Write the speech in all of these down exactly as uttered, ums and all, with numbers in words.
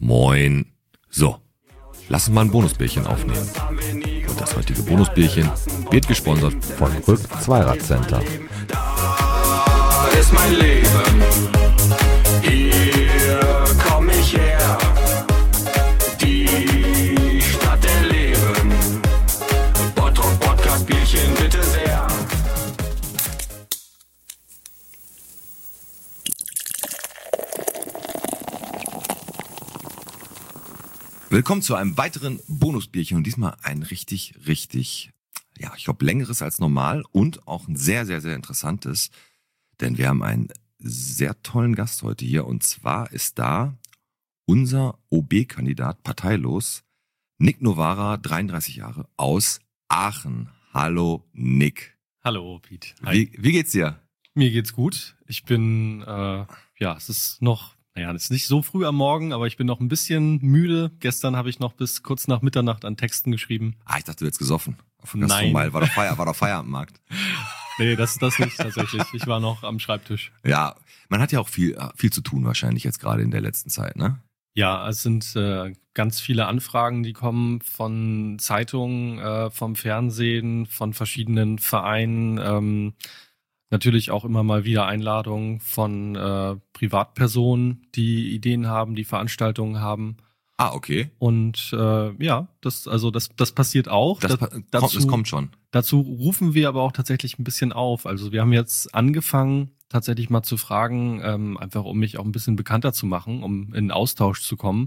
Moin. So, lass uns mal ein Bonusbierchen aufnehmen. Und das heutige Bonusbierchen wird gesponsert von Rück Zweirad-Center. Da ist mein Leben, hier komm ich her, die Stadt der Leben, Bottrop Podcast Bierchen bitte sehr. Willkommen zu einem weiteren Bonusbierchen und diesmal ein richtig, richtig, ja, ich glaube längeres als normal und auch ein sehr, sehr, sehr interessantes, denn wir haben einen sehr tollen Gast heute hier und zwar ist da unser O B-Kandidat, parteilos, Nick Novara, dreiunddreißig Jahre, aus Aachen. Hallo Nick. Hallo Pete. Wie, wie geht's dir? Mir geht's gut. Ich bin, äh, ja, es ist noch... Naja, es ist nicht so früh am Morgen, aber ich bin noch ein bisschen müde. Gestern habe ich noch bis kurz nach Mitternacht an Texten geschrieben. Ah, ich dachte, du hättest gesoffen. Auf Nein. War doch Feier, war doch Feierabendmarkt. Nee, das das nicht tatsächlich. Ich war noch am Schreibtisch. Ja, man hat ja auch viel viel zu tun wahrscheinlich jetzt gerade in der letzten Zeit, ne? Ja, es sind äh, ganz viele Anfragen, die kommen von Zeitungen, äh, vom Fernsehen, von verschiedenen Vereinen. Ähm, Natürlich auch immer mal wieder Einladungen von äh, Privatpersonen, die Ideen haben, die Veranstaltungen haben. Ah, okay. Und äh, ja, das also das das passiert auch. Das, da, kommt, dazu, das kommt schon. Dazu rufen wir aber auch tatsächlich ein bisschen auf. Also wir haben jetzt angefangen, tatsächlich mal zu fragen, ähm, einfach um mich auch ein bisschen bekannter zu machen, um in Austausch zu kommen.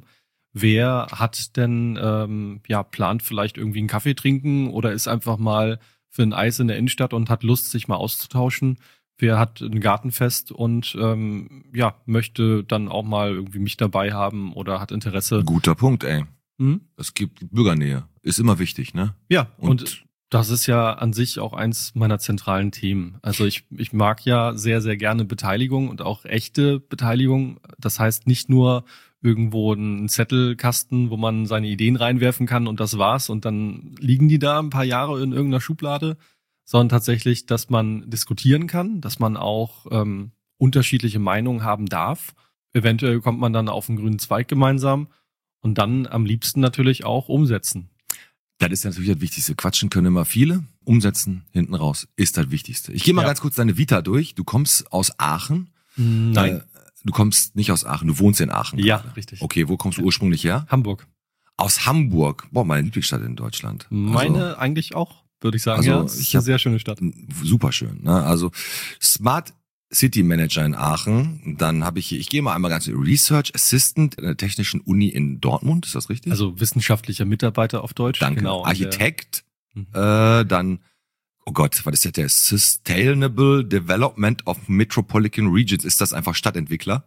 Wer hat denn ähm, ja plant vielleicht irgendwie einen Kaffee trinken oder ist einfach mal für ein Eis in der Innenstadt und hat Lust, sich mal auszutauschen. Wer hat ein Gartenfest und ähm, ja möchte dann auch mal irgendwie mich dabei haben oder hat Interesse. Guter Punkt, ey. Hm? Es gibt Bürgernähe. Ist immer wichtig, ne? Ja, und, Und das ist ja an sich auch eins meiner zentralen Themen. Also ich ich mag ja sehr, sehr gerne Beteiligung und auch echte Beteiligung. Das heißt nicht nur irgendwo einen Zettelkasten, wo man seine Ideen reinwerfen kann und das war's und dann liegen die da ein paar Jahre in irgendeiner Schublade, sondern tatsächlich, dass man diskutieren kann, dass man auch ähm, unterschiedliche Meinungen haben darf. Eventuell kommt man dann auf einen grünen Zweig gemeinsam und dann am liebsten natürlich auch umsetzen. das ist ja natürlich das Wichtigste. Quatschen können immer viele, umsetzen hinten raus ist das Wichtigste. Ich gehe mal Ja. ganz kurz deine Vita durch. Du kommst aus Aachen. Nein. Äh, du kommst nicht aus Aachen, du wohnst in Aachen. Ja, gerade. richtig. Okay, wo kommst du ursprünglich her? Hamburg. Aus Hamburg. Boah, meine Lieblingsstadt in Deutschland. Meine eigentlich auch, würde ich sagen. also ja, es ist ich eine hab- sehr schöne Stadt. Super schön. Ne? Also Smart City Manager in Aachen. Dann habe ich hier, ich gehe mal einmal ganz Research Assistant in der Technischen Uni in Dortmund. Ist das richtig? Also wissenschaftlicher Mitarbeiter auf Deutsch. Danke. Genau. Und Architekt. Mhm. Äh, dann, oh Gott, was ist jetzt der Sustainable Development of Metropolitan Regions? Ist das einfach Stadtentwickler?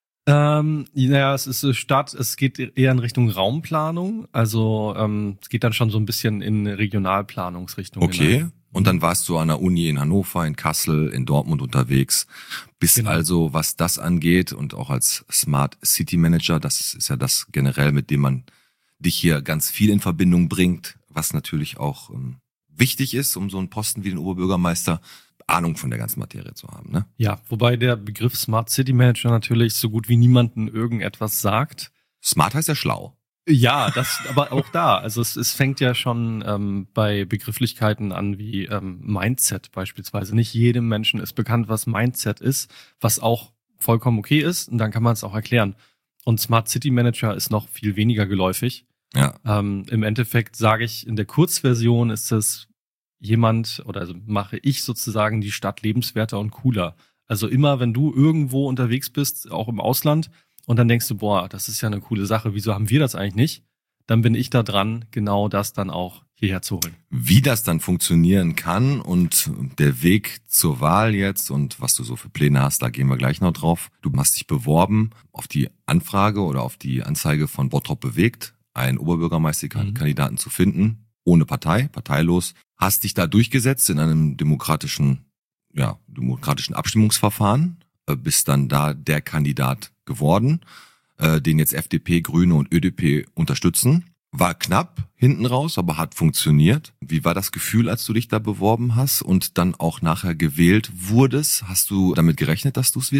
Ähm, naja, es ist äh, Stadt, es geht eher in Richtung Raumplanung, also ähm, es geht dann schon so ein bisschen in Regionalplanungsrichtung. Okay. hinein. Und dann warst du an der Uni in Hannover, in Kassel, in Dortmund unterwegs. Bist Genau. also, was das angeht und auch als Smart City Manager, das ist ja das generell, mit dem man dich hier ganz viel in Verbindung bringt, was natürlich auch ähm, wichtig ist, um so einen Posten wie den Oberbürgermeister Ahnung von der ganzen Materie zu haben, ne? Ja, wobei der Begriff Smart City Manager natürlich so gut wie niemanden irgendetwas sagt. Smart heißt ja schlau. Ja, das, aber auch da, also es, es fängt ja schon ähm, bei Begrifflichkeiten an wie ähm, Mindset beispielsweise. Nicht jedem Menschen ist bekannt, was Mindset ist, was auch vollkommen okay ist und dann kann man es auch erklären. Und Smart City Manager ist noch viel weniger geläufig. Ja. Ähm, Im Endeffekt sage ich, in der Kurzversion ist es jemand oder also mache ich sozusagen die Stadt lebenswerter und cooler. Also immer, wenn du irgendwo unterwegs bist, auch im Ausland, und dann denkst du, boah, das ist ja eine coole Sache, wieso haben wir das eigentlich nicht? Dann bin ich da dran, genau das dann auch hierher zu holen. Wie das dann funktionieren kann und der Weg zur Wahl jetzt und was du so für Pläne hast, da gehen wir gleich noch drauf. Du hast dich beworben auf die Anfrage oder auf die Anzeige von Bottrop bewegt, einen Oberbürgermeisterkandidaten zu finden, ohne Partei, parteilos. Hast dich da durchgesetzt in einem demokratischen, ja, demokratischen Abstimmungsverfahren, äh, bist dann da der Kandidat geworden, äh, den jetzt F D P, Grüne und Ö D P unterstützen. War knapp hinten raus, aber hat funktioniert. Wie war das Gefühl, als du dich da beworben hast und dann auch nachher gewählt wurdest? Hast du damit gerechnet, dass du es wirst?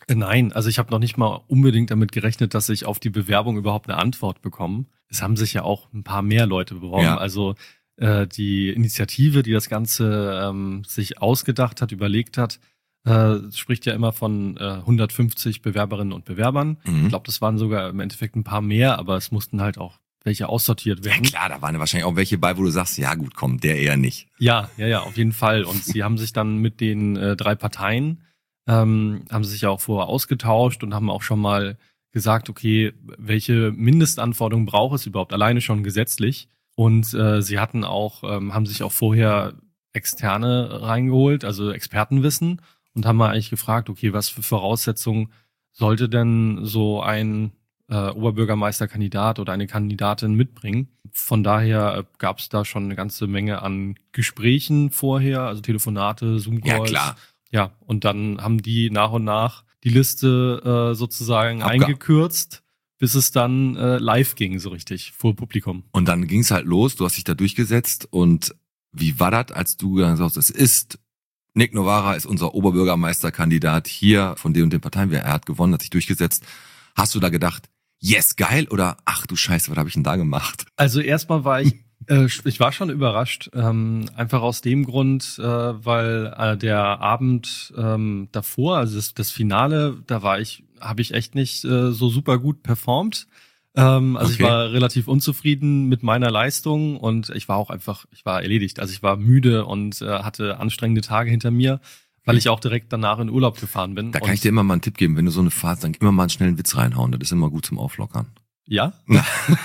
Nein, also ich habe noch nicht mal unbedingt damit gerechnet, dass ich auf die Bewerbung überhaupt eine Antwort bekomme. Es haben sich ja auch ein paar mehr Leute beworben. Ja. Also äh, die Initiative, die das Ganze ähm, sich ausgedacht hat, überlegt hat, äh, spricht ja immer von äh, hundertfünfzig Bewerberinnen und Bewerbern. Mhm. Ich glaube, das waren sogar im Endeffekt ein paar mehr, aber es mussten halt auch welche aussortiert werden. Ja klar, da waren ja wahrscheinlich auch welche bei, wo du sagst, ja gut, komm, der eher nicht. Ja, ja, ja, auf jeden Fall. Und sie haben sich dann mit den äh, drei Parteien, ähm, haben sie sich ja auch vorher ausgetauscht und haben auch schon mal gesagt, okay, welche Mindestanforderungen braucht es überhaupt, alleine schon gesetzlich. Und äh, sie hatten auch, ähm, haben sich auch vorher Externe reingeholt, also Expertenwissen, und haben mal eigentlich gefragt, okay, was für Voraussetzungen sollte denn so ein äh, Oberbürgermeisterkandidat oder eine Kandidatin mitbringen? Von daher äh, gab es da schon eine ganze Menge an Gesprächen vorher, also Telefonate, Zoom-Calls. Ja, klar. Ja, und dann haben die nach und nach die Liste äh, sozusagen Abga- eingekürzt, bis es dann äh, live ging, so richtig, vor Publikum. Und dann ging es halt los, du hast dich da durchgesetzt. Und wie war das, als du gesagt hast, es ist, Nick Novara ist unser Oberbürgermeisterkandidat hier von den und den Parteien, er hat gewonnen, hat sich durchgesetzt. Hast du da gedacht, yes, geil, oder ach du Scheiße, was habe ich denn da gemacht? Also erstmal war ich, äh, ich war schon überrascht, ähm, einfach aus dem Grund, äh, weil äh, der Abend ähm, davor, also das, das Finale, da war ich, habe ich echt nicht äh, so super gut performt. Ähm, also okay. Ich war relativ unzufrieden mit meiner Leistung und ich war auch einfach, ich war erledigt. Also ich war müde und äh, hatte anstrengende Tage hinter mir, weil ich auch direkt danach in Urlaub gefahren bin. Da kann ich dir immer mal einen Tipp geben, wenn du so eine Fahrt, dann immer mal einen schnellen Witz reinhauen, das ist immer gut zum Auflockern. Ja? Na,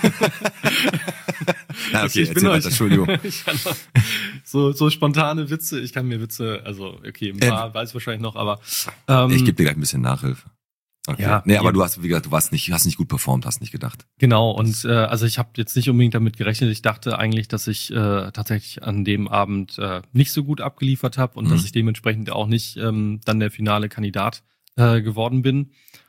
okay, ich bin weiter, Entschuldigung. Ich kann noch, so, so spontane Witze, ich kann mir Witze, also okay, ein paar äh, weiß ich wahrscheinlich noch, aber ähm, ich gebe dir gleich ein bisschen Nachhilfe. Okay. Ja, nee, aber ja. du hast, wie gesagt, du warst nicht, hast nicht gut performt, hast nicht gedacht. Genau, und äh, also ich habe jetzt nicht unbedingt damit gerechnet. Ich dachte eigentlich, dass ich äh, tatsächlich an dem Abend äh, nicht so gut abgeliefert habe und mhm. dass ich dementsprechend auch nicht ähm, dann der finale Kandidat äh, geworden bin.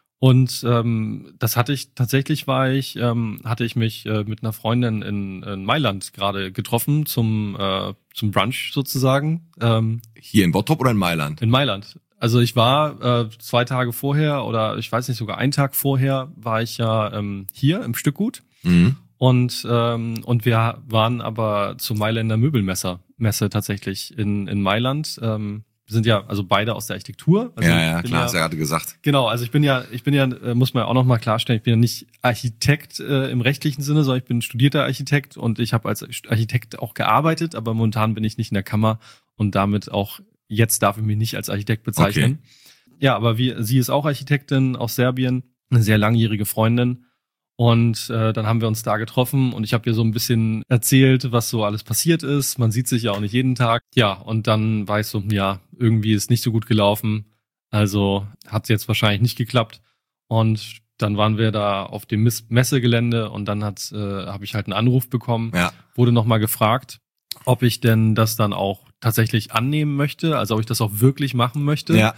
Und ähm, das hatte ich, tatsächlich war ich, ähm, hatte ich mich äh, mit einer Freundin in, in Mailand gerade getroffen zum äh, zum Brunch sozusagen. Ähm, Hier in Bottrop oder in Mailand? In Mailand. Also ich war äh, zwei Tage vorher oder ich weiß nicht, sogar einen Tag vorher war ich ja ähm, hier im Stückgut. Mhm. Und ähm, und wir waren aber zur Mailänder Möbelmesse Messe tatsächlich in in Mailand. Ähm, wir sind ja also beide aus der Architektur. Also ja, ja, klar, ja, hast du ja gerade gesagt. Genau, also ich bin ja, ich bin ja, äh, muss man ja auch noch mal klarstellen, ich bin ja nicht Architekt äh, im rechtlichen Sinne, sondern ich bin studierter Architekt und ich habe als Architekt auch gearbeitet, aber momentan bin ich nicht in der Kammer und damit auch jetzt darf ich mich nicht als Architekt bezeichnen. Okay. Ja, aber wie, sie ist auch Architektin aus Serbien, eine sehr langjährige Freundin. Und äh, dann haben wir uns da getroffen und ich habe ihr so ein bisschen erzählt, was so alles passiert ist. Man sieht sich ja auch nicht jeden Tag. Ja, und dann war ich so, ja, irgendwie ist nicht so gut gelaufen. Also hat es jetzt wahrscheinlich nicht geklappt. Und dann waren wir da auf dem Messegelände und dann hat äh, habe ich halt einen Anruf bekommen. Ja. Wurde nochmal gefragt, ob ich denn das dann auch tatsächlich annehmen möchte, also ob ich das auch wirklich machen möchte. Ja.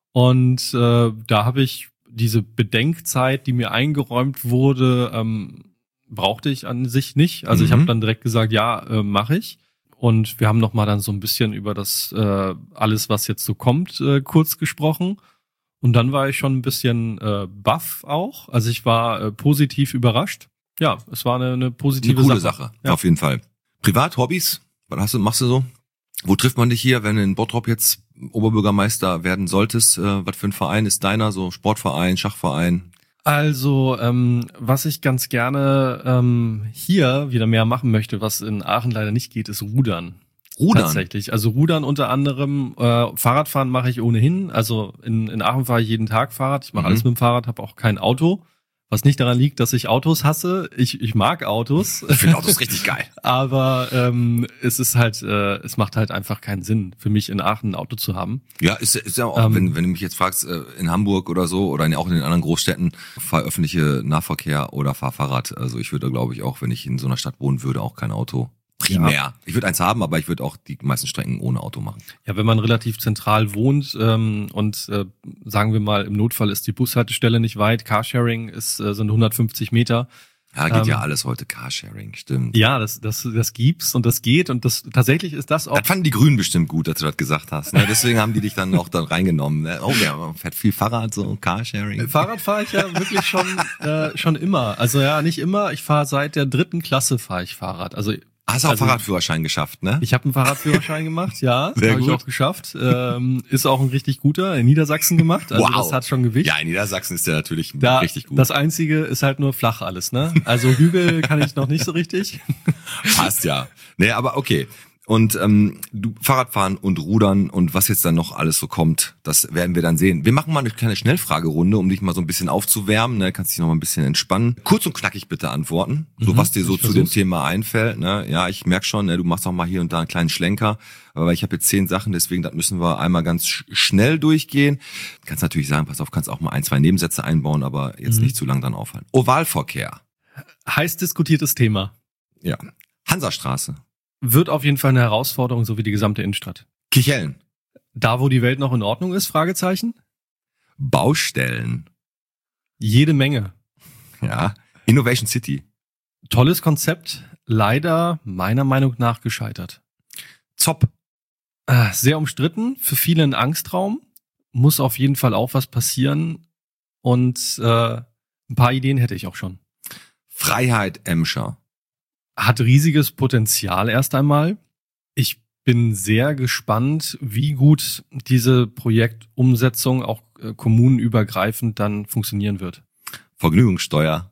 Und äh, da habe ich diese Bedenkzeit, die mir eingeräumt wurde, ähm, brauchte ich an sich nicht. Also mhm. ich habe dann direkt gesagt, ja, äh, mache ich. Und wir haben nochmal dann so ein bisschen über das äh, alles, was jetzt so kommt, äh, kurz gesprochen. Und dann war ich schon ein bisschen äh, baff auch. Also ich war äh, positiv überrascht. Ja, es war eine, eine positive eine coole Sache. Sache, ja. Auf jeden Fall. Privat, Hobbys? Was hast du, machst du so? Wo trifft man dich hier, wenn du in Bottrop jetzt Oberbürgermeister werden solltest? Äh, was für ein Verein ist deiner? So Sportverein, Schachverein? Also, ähm, was ich ganz gerne ähm, hier wieder mehr machen möchte, was in Aachen leider nicht geht, ist Rudern. Rudern? Tatsächlich. Also Rudern unter anderem. Äh, Fahrradfahren mache ich ohnehin. Also in, in Aachen fahre ich jeden Tag Fahrrad. Ich mache mhm. alles mit dem Fahrrad, habe auch kein Auto. Was nicht daran liegt, dass ich Autos hasse. Ich, ich mag Autos. Ich finde Autos richtig geil. Aber ähm, es ist halt, äh, es macht halt einfach keinen Sinn für mich in Aachen ein Auto zu haben. Ja, ist, ist ja auch, ähm, wenn, wenn du mich jetzt fragst, äh, in Hamburg oder so oder in, auch in den anderen Großstädten, fahr öffentliche Nahverkehr oder fahr Fahrrad. Also ich würde, glaube ich, auch, wenn ich in so einer Stadt wohnen würde, auch kein Auto. Primär. Ja. Ich würde eins haben, aber ich würde auch die meisten Strecken ohne Auto machen. Ja, wenn man relativ zentral wohnt ähm, und äh, sagen wir mal, im Notfall ist die Bushaltestelle nicht weit, Carsharing ist äh, sind hundertfünfzig Meter, Ja, geht Ähm, ja alles heute Carsharing, stimmt. Ja, das, das, das gibt's und das geht und das tatsächlich ist das auch. Das fanden die Grünen bestimmt gut, dass du das gesagt hast. Ne? Deswegen haben die dich dann auch dann reingenommen. Ne? Oh, der fährt viel Fahrrad, so Carsharing. Fahrrad fahre ich ja wirklich schon äh, schon immer. Also ja, nicht immer. Ich fahre seit der dritten Klasse fahre ich Fahrrad. Also Hast du auch also, Fahrradführerschein geschafft, ne? ich habe einen Fahrradführerschein gemacht, ja, Sehr habe ich gut. auch geschafft. Ähm, ist auch ein richtig guter in Niedersachsen gemacht. Also Wow. das hat schon Gewicht. Ja, in Niedersachsen ist der natürlich Da, richtig gut. Das Einzige ist halt nur flach alles, ne? Also Hügel kann ich noch nicht so richtig. Passt ja. Nee, aber okay. Und ähm, du Fahrradfahren und Rudern und was jetzt dann noch alles so kommt, das werden wir dann sehen. Wir machen mal eine kleine Schnellfragerunde, um dich mal so ein bisschen aufzuwärmen. Ne? Kannst dich noch mal ein bisschen entspannen. Kurz und knackig bitte antworten, so Mhm, was dir so ich zu dem versuch's. Thema einfällt. Ne? Ja, ich merk schon, ne, du machst auch mal hier und da einen kleinen Schlenker. Aber ich habe jetzt zehn Sachen, deswegen das müssen wir einmal ganz sch- schnell durchgehen. Du kannst natürlich sagen, pass auf, kannst auch mal ein, zwei Nebensätze einbauen, aber jetzt Mhm. nicht zu lang dann aufhalten. Ovalverkehr. Heiß diskutiertes Thema. Ja. Hansastraße. Wird auf jeden Fall eine Herausforderung, so wie die gesamte Innenstadt. Kichellen. Da, wo die Welt noch in Ordnung ist, Fragezeichen? Baustellen. Jede Menge. Ja. Innovation City. Tolles Konzept, leider meiner Meinung nach gescheitert. Zopp. Äh, sehr umstritten, für viele ein Angstraum. Muss auf jeden Fall auch was passieren. Und äh, ein paar Ideen hätte ich auch schon. Freiheit Emscher. Hat riesiges Potenzial erst einmal. Ich bin sehr gespannt, wie gut diese Projektumsetzung auch äh, kommunenübergreifend dann funktionieren wird. Vergnügungssteuer.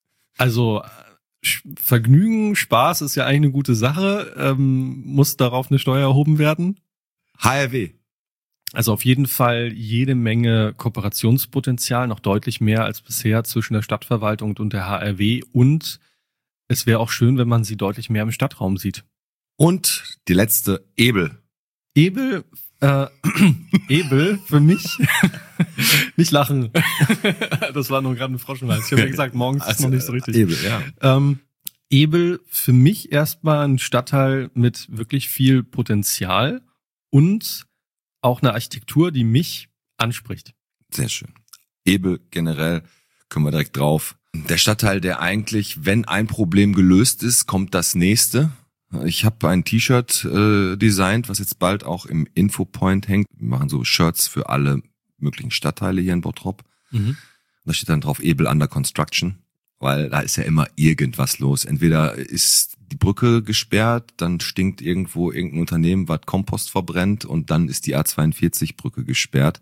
Also äh, Sch- Vergnügen, Spaß ist ja eigentlich eine gute Sache. Ähm, muss darauf eine Steuer erhoben werden? H R W. Also auf jeden Fall jede Menge Kooperationspotenzial, noch deutlich mehr als bisher zwischen der Stadtverwaltung und der H R W. Und es wäre auch schön, wenn man sie deutlich mehr im Stadtraum sieht. Und die letzte, Ebel. Ebel, äh, Ebel für mich, nicht lachen. Das war nur gerade ein Froschenhals. Ich habe ja gesagt, morgens ist noch nicht so richtig. Ebel, ja. Ähm, Ebel für mich erstmal ein Stadtteil mit wirklich viel Potenzial und auch eine Architektur, die mich anspricht. Sehr schön. Ebel generell, können wir direkt drauf. Der Stadtteil, der eigentlich, wenn ein Problem gelöst ist, kommt das nächste. Ich habe ein T-Shirt äh, designt, was jetzt bald auch im Infopoint hängt. Wir machen so Shirts für alle möglichen Stadtteile hier in Bottrop. Mhm. Da steht dann drauf Ebel under construction, weil da ist ja immer irgendwas los. Entweder ist die Brücke gesperrt, dann stinkt irgendwo irgendein Unternehmen, was Kompost verbrennt und dann ist die A zweiundvierzig Brücke gesperrt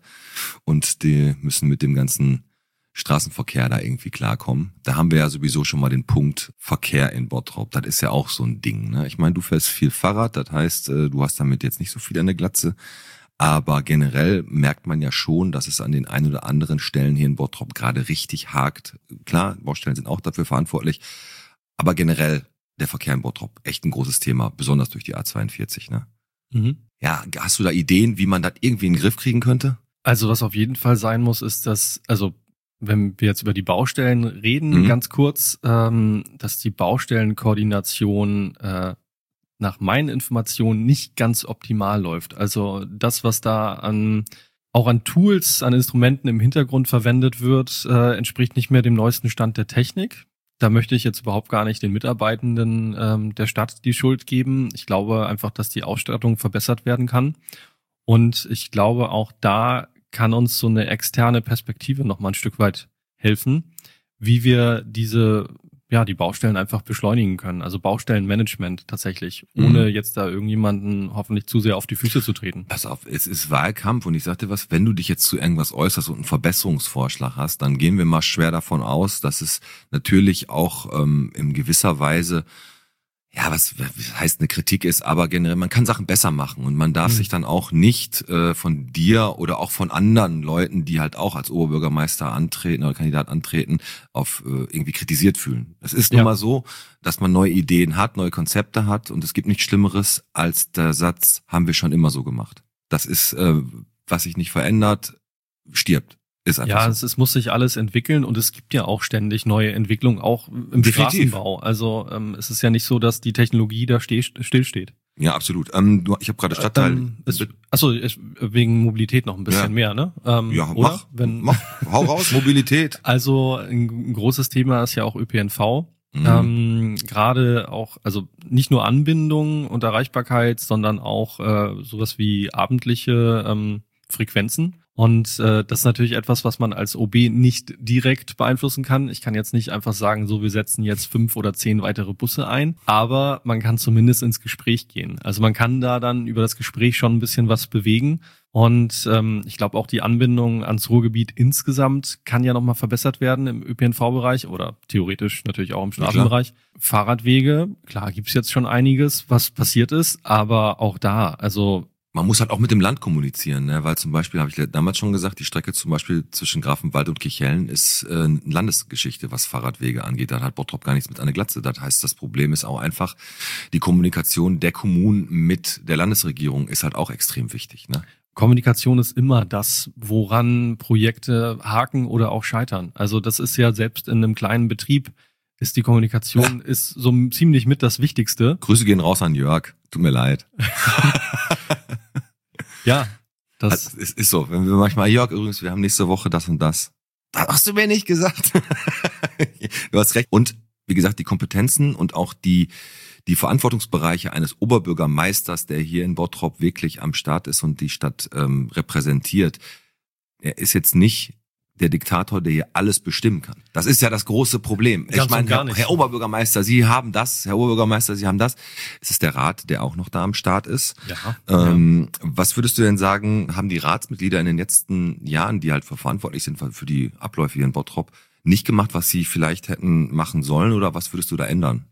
und die müssen mit dem ganzen Straßenverkehr da irgendwie klarkommen. Da haben wir ja sowieso schon mal den Punkt Verkehr in Bottrop. Das ist ja auch so ein Ding. Ne? Ich meine, du fährst viel Fahrrad, das heißt, du hast damit jetzt nicht so viel an der Glatze. Aber generell merkt man ja schon, dass es an den ein oder anderen Stellen hier in Bottrop gerade richtig hakt. Klar, Baustellen sind auch dafür verantwortlich. Aber generell der Verkehr in Bottrop, echt ein großes Thema, besonders durch die A zweiundvierzig. Ne? Mhm. Ja, hast du da Ideen, wie man das irgendwie in den Griff kriegen könnte? Also was auf jeden Fall sein muss, ist, dass, also wenn wir jetzt über die Baustellen reden, Mhm. ganz kurz, ähm, dass die Baustellenkoordination äh, nach meinen Informationen nicht ganz optimal läuft. Also das, was da an auch an Tools, an Instrumenten im Hintergrund verwendet wird, äh, entspricht nicht mehr dem neuesten Stand der Technik. Da möchte ich jetzt überhaupt gar nicht den Mitarbeitenden ähm, der Stadt die Schuld geben. Ich glaube einfach, dass die Ausstattung verbessert werden kann. Und ich glaube, auch da kann uns so eine externe Perspektive noch mal ein Stück weit helfen, wie wir diese, ja, die Baustellen einfach beschleunigen können. Also Baustellenmanagement tatsächlich, ohne Mhm. jetzt da irgendjemanden hoffentlich zu sehr auf die Füße zu treten. Pass auf, es ist Wahlkampf und ich sagte was, wenn du dich jetzt zu irgendwas äußerst und einen Verbesserungsvorschlag hast, dann gehen wir mal schwer davon aus, dass es natürlich auch ähm, in gewisser Weise, ja, was, was heißt eine Kritik ist, aber generell, man kann Sachen besser machen und man darf Mhm. sich dann auch nicht äh, von dir oder auch von anderen Leuten, die halt auch als Oberbürgermeister antreten oder Kandidat antreten, auf äh, irgendwie kritisiert fühlen. Es ist nun Ja. mal so, dass man neue Ideen hat, neue Konzepte hat und es gibt nichts Schlimmeres als der Satz, haben wir schon immer so gemacht. Das ist, äh, was sich nicht verändert, stirbt. Ist einfach Ja, so. es, es muss sich alles entwickeln und es gibt ja auch ständig neue Entwicklungen, auch im Definitiv. Straßenbau. Also ähm, es ist ja nicht so, dass die Technologie da steh, stillsteht. Ja, absolut. Ähm, du, ich habe gerade Stadtteil. Ähm, es, achso, es- wegen Mobilität noch ein bisschen Ja. mehr, ne? Ähm, ja, oder? mach, Wenn, mach, hau raus, Mobilität. Also ein, ein großes Thema ist ja auch Ö P N V Mhm. Ähm, gerade auch, also nicht nur Anbindung und Erreichbarkeit, sondern auch äh, sowas wie abendliche ähm, Frequenzen. Und äh, das ist natürlich etwas, was man als O B nicht direkt beeinflussen kann. Ich kann jetzt nicht einfach sagen, so, wir setzen jetzt fünf oder zehn weitere Busse ein, aber man kann zumindest ins Gespräch gehen. Also man kann da dann über das Gespräch schon ein bisschen was bewegen. Und ähm, ich glaube auch die Anbindung ans Ruhrgebiet insgesamt kann ja nochmal verbessert werden im Ö P N V-Bereich oder theoretisch natürlich auch im Straßenbereich. Ja, Fahrradwege, klar gibt's jetzt schon einiges, was passiert ist, aber auch da, also man muss halt auch mit dem Land kommunizieren, ne? Weil zum Beispiel, habe ich damals schon gesagt, die Strecke zum Beispiel zwischen Grafenwald und Kirchhellen ist äh, eine Landesgeschichte, was Fahrradwege angeht. Da hat Bottrop gar nichts mit einer Glatze. Das heißt, das Problem ist auch einfach, die Kommunikation der Kommunen mit der Landesregierung ist halt auch extrem wichtig, ne? Kommunikation ist immer das, woran Projekte haken oder auch scheitern. Also das ist ja selbst in einem kleinen Betrieb ist die Kommunikation ja. ist so ziemlich mit das Wichtigste. Grüße gehen raus an Jörg. Tut mir leid. Ja, das also, es ist so. Wenn wir manchmal, Jörg, übrigens, wir haben nächste Woche das und das. Das hast du mir nicht gesagt. Du hast recht. Und wie gesagt, die Kompetenzen und auch die die Verantwortungsbereiche eines Oberbürgermeisters, der hier in Bottrop wirklich am Start ist und die Stadt ähm, repräsentiert, er ist jetzt nicht der Diktator, der hier alles bestimmen kann. Das ist ja das große Problem. Ganz ich meine, Herr, Herr Oberbürgermeister, Sie haben das, Herr Oberbürgermeister, Sie haben das. Es ist der Rat, der auch noch da am Start ist. Ja, ähm, ja. Was würdest du denn sagen, haben die Ratsmitglieder in den letzten Jahren, die halt verantwortlich sind für die Abläufe hier in Bottrop, nicht gemacht, was sie vielleicht hätten machen sollen, oder was würdest du da ändern?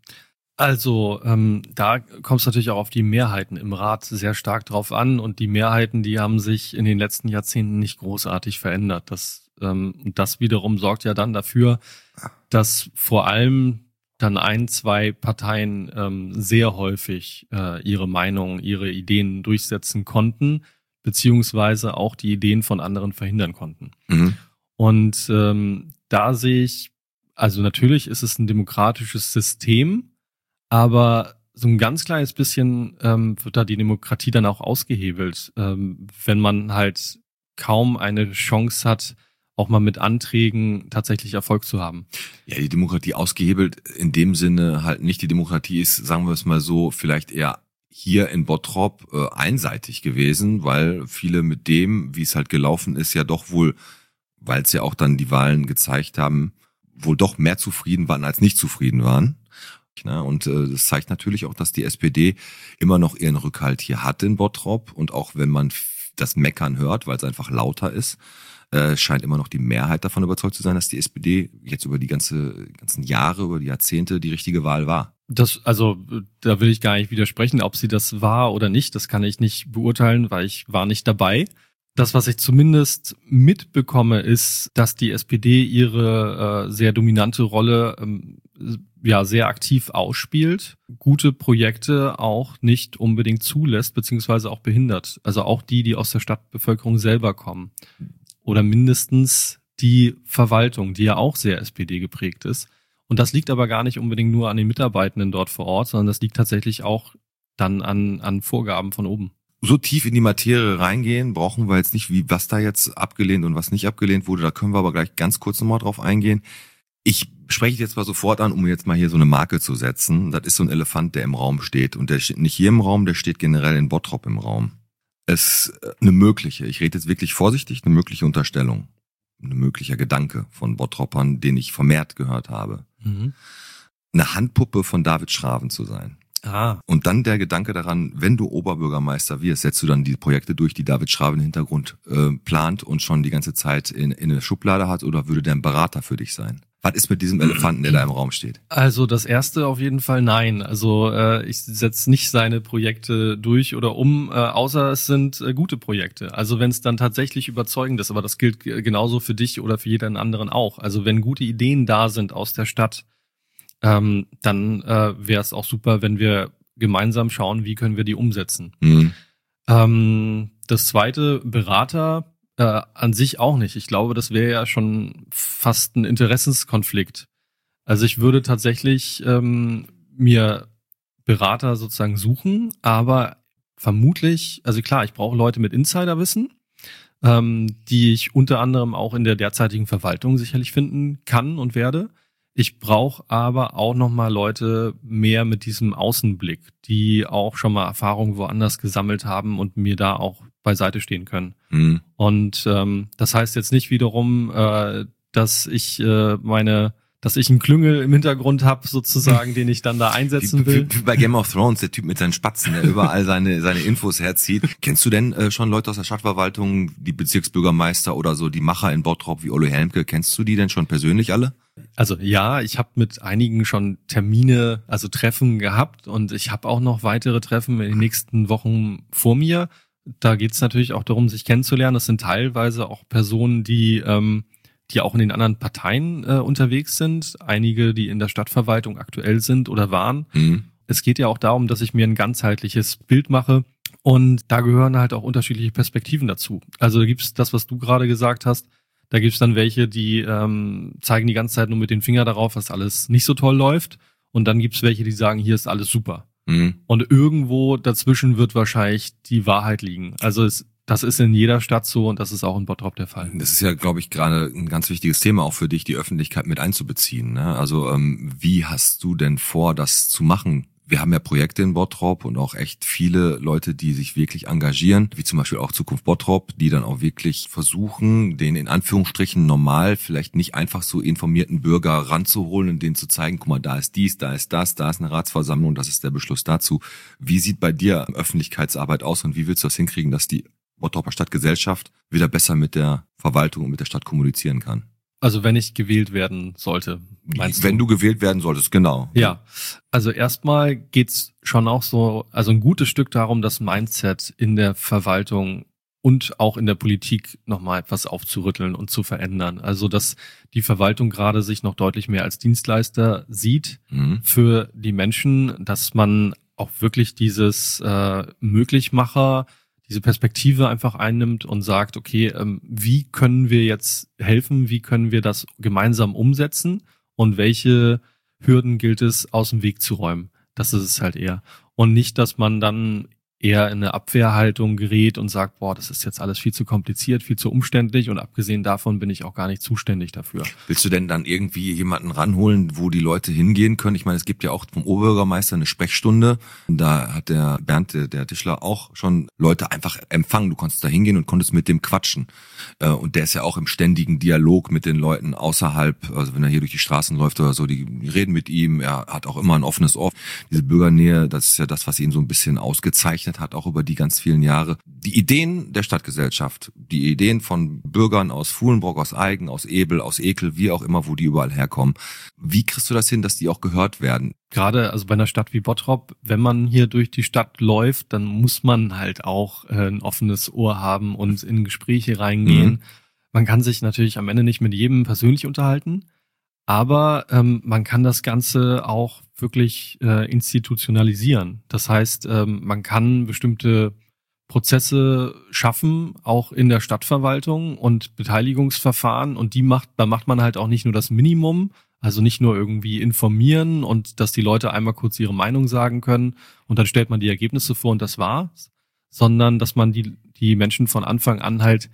Also ähm, da kommt es natürlich auch auf die Mehrheiten im Rat sehr stark drauf an, und die Mehrheiten, die haben sich in den letzten Jahrzehnten nicht großartig verändert. Das, ähm, das wiederum sorgt ja dann dafür, dass vor allem dann ein, zwei Parteien ähm, sehr häufig äh, ihre Meinung, ihre Ideen durchsetzen konnten, beziehungsweise auch die Ideen von anderen verhindern konnten. Mhm. Und ähm, da sehe ich, also natürlich ist es ein demokratisches System, aber so ein ganz kleines bisschen ähm, wird da die Demokratie dann auch ausgehebelt, ähm, wenn man halt kaum eine Chance hat, auch mal mit Anträgen tatsächlich Erfolg zu haben. Ja, die Demokratie ausgehebelt in dem Sinne halt nicht. Die Demokratie ist, sagen wir es mal so, vielleicht eher hier in Bottrop äh, einseitig gewesen, weil viele mit dem, wie es halt gelaufen ist, ja doch wohl, weil es ja auch dann die Wahlen gezeigt haben, wohl doch mehr zufrieden waren als nicht zufrieden waren. Und äh, das zeigt natürlich auch, dass die S P D immer noch ihren Rückhalt hier hat in Bottrop, und auch wenn man das Meckern hört, weil es einfach lauter ist, äh, scheint immer noch die Mehrheit davon überzeugt zu sein, dass die S P D jetzt über die ganze ganzen Jahre, über die Jahrzehnte die richtige Wahl war. Das, also da will ich gar nicht widersprechen, ob sie das war oder nicht, das kann ich nicht beurteilen, weil ich war nicht dabei. Das, was ich zumindest mitbekomme, ist, dass die S P D ihre äh, sehr dominante Rolle ähm, ja sehr aktiv ausspielt, gute Projekte auch nicht unbedingt zulässt, beziehungsweise auch behindert. Also auch die, die aus der Stadtbevölkerung selber kommen. Oder mindestens die Verwaltung, die ja auch sehr S P D geprägt ist. Und das liegt aber gar nicht unbedingt nur an den Mitarbeitenden dort vor Ort, sondern das liegt tatsächlich auch dann an, an Vorgaben von oben. So tief in die Materie reingehen brauchen wir jetzt nicht, wie was da jetzt abgelehnt und was nicht abgelehnt wurde. Da können wir aber gleich ganz kurz nochmal drauf eingehen. Ich spreche jetzt mal sofort an, um jetzt mal hier so eine Marke zu setzen. Das ist so ein Elefant, der im Raum steht. Und der steht nicht hier im Raum, der steht generell in Bottrop im Raum. Es ist eine mögliche, ich rede jetzt wirklich vorsichtig, eine mögliche Unterstellung. Ein möglicher Gedanke von Bottropern, den ich vermehrt gehört habe. Mhm. Eine Handpuppe von David Schraven zu sein. Ah. Und dann der Gedanke daran, wenn du Oberbürgermeister wirst, setzt du dann die Projekte durch, die David Schraven im Hintergrund äh, plant und schon die ganze Zeit in, in eine Schublade hat, oder würde der ein Berater für dich sein? Was ist mit diesem Elefanten, der da im Raum steht? Also das erste auf jeden Fall nein. Also äh, ich setze nicht seine Projekte durch oder um, äh, außer es sind äh, gute Projekte. Also wenn es dann tatsächlich überzeugend ist, aber das gilt g- genauso für dich oder für jeden anderen auch. Also wenn gute Ideen da sind aus der Stadt, ähm, dann äh, wäre es auch super, wenn wir gemeinsam schauen, wie können wir die umsetzen. Mhm. Ähm, das zweite, Berater, Äh, an sich auch nicht. Ich glaube, das wäre ja schon fast ein Interessenskonflikt. Also ich würde tatsächlich ähm, mir Berater sozusagen suchen, aber vermutlich, also klar, ich brauche Leute mit Insiderwissen, ähm, die ich unter anderem auch in der derzeitigen Verwaltung sicherlich finden kann und werde. Ich brauche aber auch nochmal Leute mehr mit diesem Außenblick, die auch schon mal Erfahrungen woanders gesammelt haben und mir da auch beiseite stehen können. Mhm. Und ähm, das heißt jetzt nicht wiederum, äh, dass ich äh, meine, dass ich einen Klüngel im Hintergrund habe, sozusagen, den ich dann da einsetzen will. Wie, wie bei Game of Thrones, der Typ mit seinen Spatzen, der überall seine seine Infos herzieht. Kennst du denn äh, schon Leute aus der Stadtverwaltung, die Bezirksbürgermeister oder so, die Macher in Bottrop wie Ollo Helmke? Kennst du die denn schon persönlich alle? Also ja, ich habe mit einigen schon Termine, also Treffen gehabt und ich habe auch noch weitere Treffen in den nächsten Wochen vor mir. Da geht es natürlich auch darum, sich kennenzulernen. Das sind teilweise auch Personen, die ähm, die auch in den anderen Parteien äh, unterwegs sind. Einige, die in der Stadtverwaltung aktuell sind oder waren. Mhm. Es geht ja auch darum, dass ich mir ein ganzheitliches Bild mache. Und da gehören halt auch unterschiedliche Perspektiven dazu. Also da gibt's das, was du gerade gesagt hast. Da gibt's dann welche, die ähm, zeigen die ganze Zeit nur mit den Fingern darauf, was alles nicht so toll läuft. Und dann gibt's welche, die sagen, hier ist alles super. Mhm. Und irgendwo dazwischen wird wahrscheinlich die Wahrheit liegen. Also es, das ist in jeder Stadt so und das ist auch in Bottrop der Fall. Das ist ja, glaube ich, gerade ein ganz wichtiges Thema auch für dich, die Öffentlichkeit mit einzubeziehen. Ne? Also ähm, wie hast du denn vor, das zu machen? Wir haben ja Projekte in Bottrop und auch echt viele Leute, die sich wirklich engagieren, wie zum Beispiel auch Zukunft Bottrop, die dann auch wirklich versuchen, den in Anführungsstrichen normal, vielleicht nicht einfach so informierten Bürger ranzuholen und denen zu zeigen, guck mal, da ist dies, da ist das, da ist eine Ratsversammlung, das ist der Beschluss dazu. Wie sieht bei dir Öffentlichkeitsarbeit aus und wie willst du das hinkriegen, dass die Bottroper Stadtgesellschaft wieder besser mit der Verwaltung und mit der Stadt kommunizieren kann? Also wenn ich gewählt werden sollte, meinst du? Wenn du gewählt werden solltest, genau. Ja, also erstmal geht's schon auch so, also ein gutes Stück darum, das Mindset in der Verwaltung und auch in der Politik nochmal etwas aufzurütteln und zu verändern. Also dass die Verwaltung gerade sich noch deutlich mehr als Dienstleister sieht Mhm. für die Menschen, dass man auch wirklich dieses äh, Möglichmacher, diese Perspektive einfach einnimmt und sagt, okay, ähm, wie können wir jetzt helfen, wie können wir das gemeinsam umsetzen und welche Hürden gilt es aus dem Weg zu räumen. Das ist es halt eher. Und nicht, dass man dann eher in eine Abwehrhaltung gerät und sagt, boah, das ist jetzt alles viel zu kompliziert, viel zu umständlich und abgesehen davon bin ich auch gar nicht zuständig dafür. Willst du denn dann irgendwie jemanden ranholen, wo die Leute hingehen können? Ich meine, es gibt ja auch vom Oberbürgermeister eine Sprechstunde. Da hat der Bernd, der Tischler, auch schon Leute einfach empfangen. Du konntest da hingehen und konntest mit dem quatschen. Und der ist ja auch im ständigen Dialog mit den Leuten außerhalb, also wenn er hier durch die Straßen läuft oder so, die reden mit ihm. Er hat auch immer ein offenes Ohr. Diese Bürgernähe, das ist ja das, was ihn so ein bisschen ausgezeichnet hat, auch über die ganz vielen Jahre. Die Ideen der Stadtgesellschaft, die Ideen von Bürgern aus Fuhlenbrock, aus Aigen, aus Ebel, aus Ekel, wie auch immer, wo die überall herkommen. Wie kriegst du das hin, dass die auch gehört werden? Gerade also bei einer Stadt wie Bottrop, wenn man hier durch die Stadt läuft, dann muss man halt auch äh, ein offenes Ohr haben und in Gespräche reingehen. Mhm. Man kann sich natürlich am Ende nicht mit jedem persönlich unterhalten, aber ähm, man kann das Ganze auch wirklich äh, institutionalisieren. Das heißt, ähm, man kann bestimmte Prozesse schaffen, auch in der Stadtverwaltung und Beteiligungsverfahren und die macht, da macht man halt auch nicht nur das Minimum, also nicht nur irgendwie informieren und dass die Leute einmal kurz ihre Meinung sagen können und dann stellt man die Ergebnisse vor und das war's, sondern dass man die, die Menschen von Anfang an halt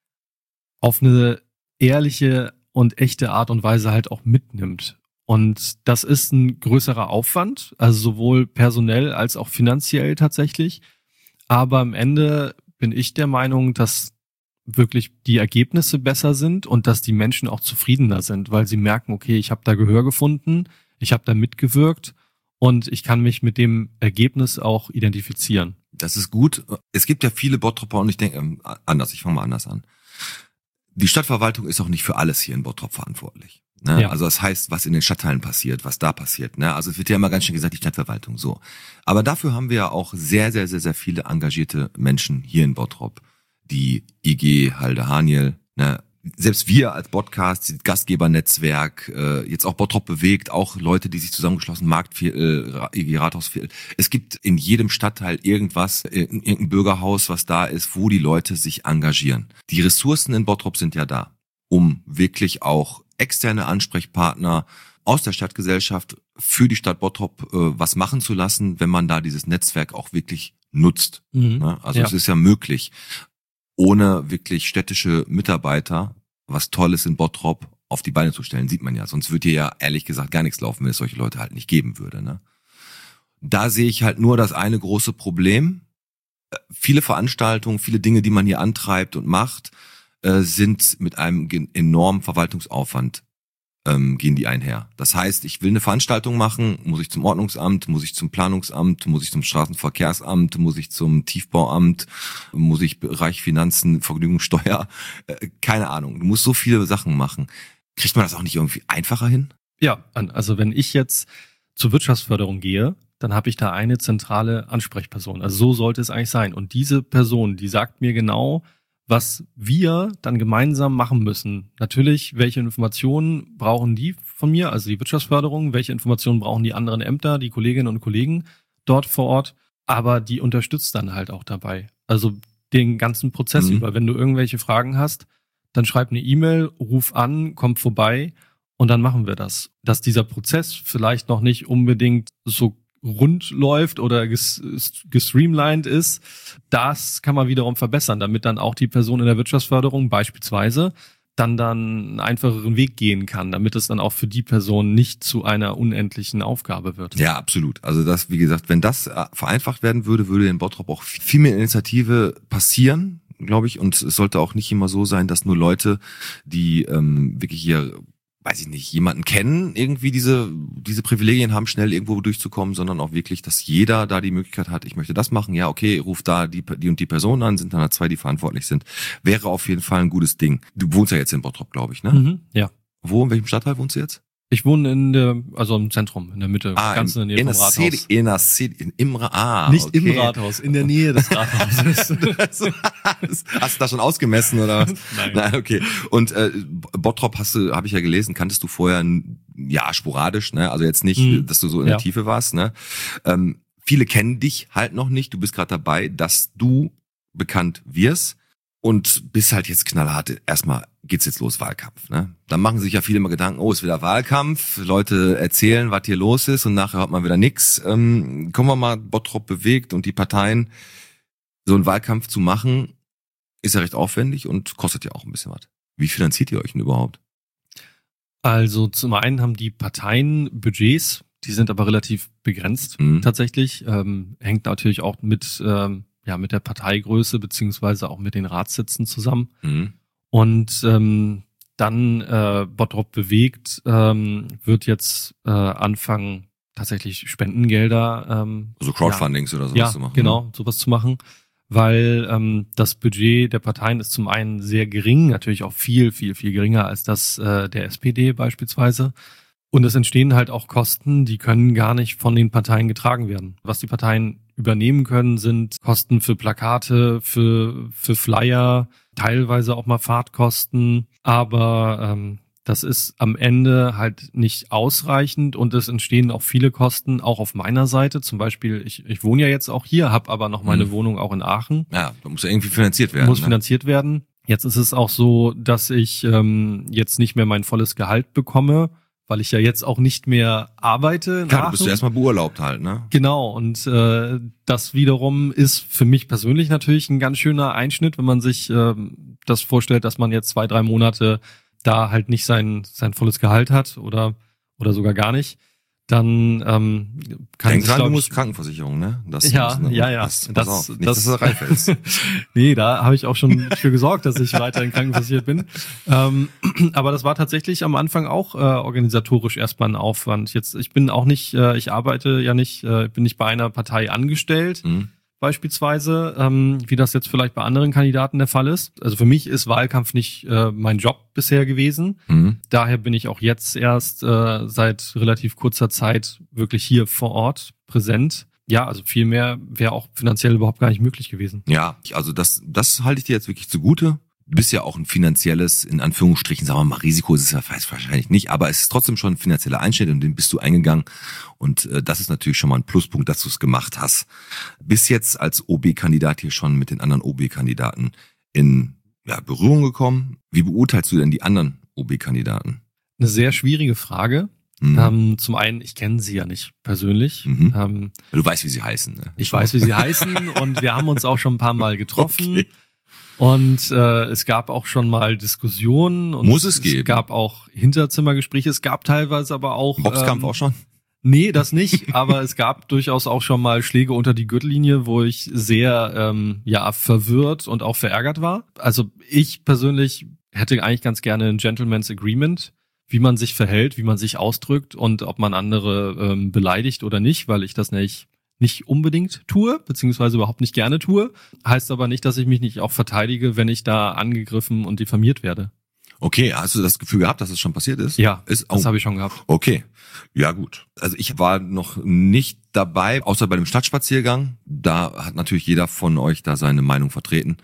auf eine ehrliche und echte Art und Weise halt auch mitnimmt. Und das ist ein größerer Aufwand, also sowohl personell als auch finanziell tatsächlich. Aber am Ende bin ich der Meinung, dass wirklich die Ergebnisse besser sind und dass die Menschen auch zufriedener sind, weil sie merken, okay, ich habe da Gehör gefunden, ich habe da mitgewirkt und ich kann mich mit dem Ergebnis auch identifizieren. Das ist gut. Es gibt ja viele Bottroper und ich denke, anders, ich fange mal anders an. Die Stadtverwaltung ist auch nicht für alles hier in Bottrop verantwortlich. Ne? Ja. Also das heißt, was in den Stadtteilen passiert, was da passiert. Ne? Also es wird ja immer ganz schön gesagt, die Stadtverwaltung so. Aber dafür haben wir ja auch sehr, sehr, sehr, sehr viele engagierte Menschen hier in Bottrop. Die I G, Halde Haniel, ne? Selbst wir als Podcast, das Gastgebernetzwerk, äh, jetzt auch Bottrop bewegt, auch Leute, die sich zusammengeschlossen, Marktviertel, I G Rathausviertel. Es gibt in jedem Stadtteil irgendwas, irgendein Bürgerhaus, was da ist, wo die Leute sich engagieren. Die Ressourcen in Bottrop sind ja da, um wirklich auch externe Ansprechpartner aus der Stadtgesellschaft für die Stadt Bottrop äh, was machen zu lassen, wenn man da dieses Netzwerk auch wirklich nutzt. Mhm. Ne? Also Ja. es ist ja möglich, ohne wirklich städtische Mitarbeiter was Tolles in Bottrop auf die Beine zu stellen, sieht man ja. Sonst würde hier ja ehrlich gesagt gar nichts laufen, wenn es solche Leute halt nicht geben würde. Ne? Da sehe ich halt nur das eine große Problem. Viele Veranstaltungen, viele Dinge, die man hier antreibt und macht, äh, sind mit einem enormen Verwaltungsaufwand ähm, gehen die einher. Das heißt, ich will eine Veranstaltung machen, muss ich zum Ordnungsamt, muss ich zum Planungsamt, muss ich zum Straßenverkehrsamt, muss ich zum Tiefbauamt, muss ich Bereich Finanzen, Vergnügungssteuer, äh, keine Ahnung. Du musst so viele Sachen machen. Kriegt man das auch nicht irgendwie einfacher hin? Ja, also wenn ich jetzt zur Wirtschaftsförderung gehe, dann habe ich da eine zentrale Ansprechperson. Also so sollte es eigentlich sein. Und diese Person, die sagt mir genau, was wir dann gemeinsam machen müssen. Natürlich, welche Informationen brauchen die von mir, also die Wirtschaftsförderung, welche Informationen brauchen die anderen Ämter, die Kolleginnen und Kollegen dort vor Ort, aber die unterstützt dann halt auch dabei. Also den ganzen Prozess Mhm. über. Wenn du irgendwelche Fragen hast, dann schreib eine E-Mail, ruf an, komm vorbei und dann machen wir das. Dass dieser Prozess vielleicht noch nicht unbedingt so rund läuft oder ges- gestreamlined ist, das kann man wiederum verbessern, damit dann auch die Person in der Wirtschaftsförderung beispielsweise dann dann einen einfacheren Weg gehen kann, damit es dann auch für die Person nicht zu einer unendlichen Aufgabe wird. Ja, absolut. Also das, wie gesagt, wenn das äh, vereinfacht werden würde, würde in Bottrop auch viel mehr Initiative passieren, glaube ich. Und es sollte auch nicht immer so sein, dass nur Leute, die ähm, wirklich hier, weiß ich nicht, jemanden kennen, irgendwie diese diese Privilegien haben, schnell irgendwo durchzukommen, sondern auch wirklich, dass jeder da die Möglichkeit hat, ich möchte das machen, ja, okay, ruf da die die und die Person an, sind dann da zwei, die verantwortlich sind. Wäre auf jeden Fall ein gutes Ding. Du wohnst ja jetzt in Bottrop, glaube ich, ne? Mhm, ja. Wo, in welchem Stadtteil wohnst du jetzt? Ich wohne in der, also im Zentrum, in der Mitte, ganz in der Nähe in vom der Rathaus. City, in der City, in, im Ra- ah, Nicht okay. im Rathaus, in der Nähe des Rathauses. Hast du da schon ausgemessen oder? Nein. Nein, okay. Und äh, Bottrop hast du, habe ich ja gelesen, kanntest du vorher, ja, sporadisch, ne? Also jetzt nicht, Mhm. dass du so in Ja. der Tiefe warst, ne? Ähm, viele kennen dich halt noch nicht. Du bist gerade dabei, dass du bekannt wirst und bist halt jetzt knallhart. Erstmal geht's jetzt los, Wahlkampf, ne? Dann machen sich ja viele immer Gedanken, oh, ist wieder Wahlkampf. Leute erzählen, was hier los ist und nachher hört man wieder nix. Ähm, kommen wir mal, Bottrop bewegt und die Parteien, so einen Wahlkampf zu machen, ist ja recht aufwendig und kostet ja auch ein bisschen was. Wie finanziert ihr euch denn überhaupt? Also zum einen haben die Parteien Budgets, die sind aber relativ begrenzt Mhm. tatsächlich. Ähm, hängt natürlich auch mit, ähm, ja, mit der Parteigröße beziehungsweise auch mit den Ratssitzen zusammen. Mhm. Und ähm, dann äh, Bottrop bewegt ähm, wird jetzt äh, anfangen, tatsächlich Spendengelder ähm, Also Crowdfundings oder sowas ja, zu machen. genau, sowas zu machen, weil ähm, das Budget der Parteien ist zum einen sehr gering, natürlich auch viel, viel, viel geringer als das äh, der S P D beispielsweise. Und es entstehen halt auch Kosten, die können gar nicht von den Parteien getragen werden. Was die Parteien übernehmen können, sind Kosten für Plakate, für für Flyer, teilweise auch mal Fahrtkosten, aber ähm, das ist am Ende halt nicht ausreichend und es entstehen auch viele Kosten, auch auf meiner Seite. Zum Beispiel, ich, ich wohne ja jetzt auch hier, habe aber noch meine Mhm. Wohnung auch in Aachen. Ja, da muss ja irgendwie finanziert werden. Muss ne? finanziert werden. Jetzt ist es auch so, dass ich ähm, jetzt nicht mehr mein volles Gehalt bekomme, weil ich ja jetzt auch nicht mehr arbeite. in Klar, du bist Aachen. ja erstmal beurlaubt halt, ne? Genau, und äh, das wiederum ist für mich persönlich natürlich ein ganz schöner Einschnitt, wenn man sich ähm, das vorstellt, dass man jetzt zwei, drei Monate da halt nicht sein sein volles Gehalt hat oder oder sogar gar nicht, dann ähm, kann Denk sich, dran, du glaub musst ich, Krankenversicherung, ne? Das Ja, muss, ne? ja, ja. Das, pass Das- auf, nicht, das- dass du da reinfällst. Nee, da habe ich auch schon für gesorgt, dass ich weiterhin krankenversichert bin. Ähm, aber das war tatsächlich am Anfang auch äh, organisatorisch erstmal ein Aufwand. Jetzt, ich bin auch nicht, äh, ich arbeite ja nicht, äh, bin nicht bei einer Partei angestellt, Mhm. beispielsweise, ähm, wie das jetzt vielleicht bei anderen Kandidaten der Fall ist. Also für mich ist Wahlkampf nicht äh, mein Job bisher gewesen. Mhm. Daher bin ich auch jetzt erst äh, seit relativ kurzer Zeit wirklich hier vor Ort präsent. Ja, also viel mehr wäre auch finanziell überhaupt gar nicht möglich gewesen. Ja, also das, das halte ich dir jetzt wirklich zugute. Du bist ja auch ein finanzielles, in Anführungsstrichen, sagen wir mal, Risiko ist es ja wahrscheinlich nicht, aber es ist trotzdem schon ein finanzieller Einschnitt und den bist du eingegangen. Und äh, das ist natürlich schon mal ein Pluspunkt, dass du es gemacht hast. Bist jetzt als O B-Kandidat hier schon mit den anderen O B-Kandidaten in ja, Berührung gekommen. Wie beurteilst du denn die anderen O B-Kandidaten? Eine sehr schwierige Frage. Mhm. Ähm, zum einen, ich kenne sie ja nicht persönlich. Mhm. Ähm, Du weißt, wie sie heißen, ne? ich weiß, wie sie heißen und wir haben uns auch schon ein paar Mal getroffen. Okay. Und äh, es gab auch schon mal Diskussionen. Und Muss es geben. Es gab auch Hinterzimmergespräche. Es gab teilweise aber auch... Boxkampf ähm, auch schon? Nee, das nicht, aber es gab durchaus auch schon mal Schläge unter die Gürtellinie, wo ich sehr ähm, ja verwirrt und auch verärgert war. Also ich persönlich hätte eigentlich ganz gerne ein Gentleman's Agreement, wie man sich verhält, wie man sich ausdrückt und ob man andere ähm, beleidigt oder nicht, weil ich das nicht nicht unbedingt tue, beziehungsweise überhaupt nicht gerne tue. Heißt aber nicht, dass ich mich nicht auch verteidige, wenn ich da angegriffen und diffamiert werde. Okay, hast du das Gefühl gehabt, dass es schon passiert ist? Ja, ist, oh. das habe ich schon gehabt. Okay, ja gut. Also ich war noch nicht dabei, außer bei dem Stadtspaziergang. Da hat natürlich jeder von euch da seine Meinung vertreten.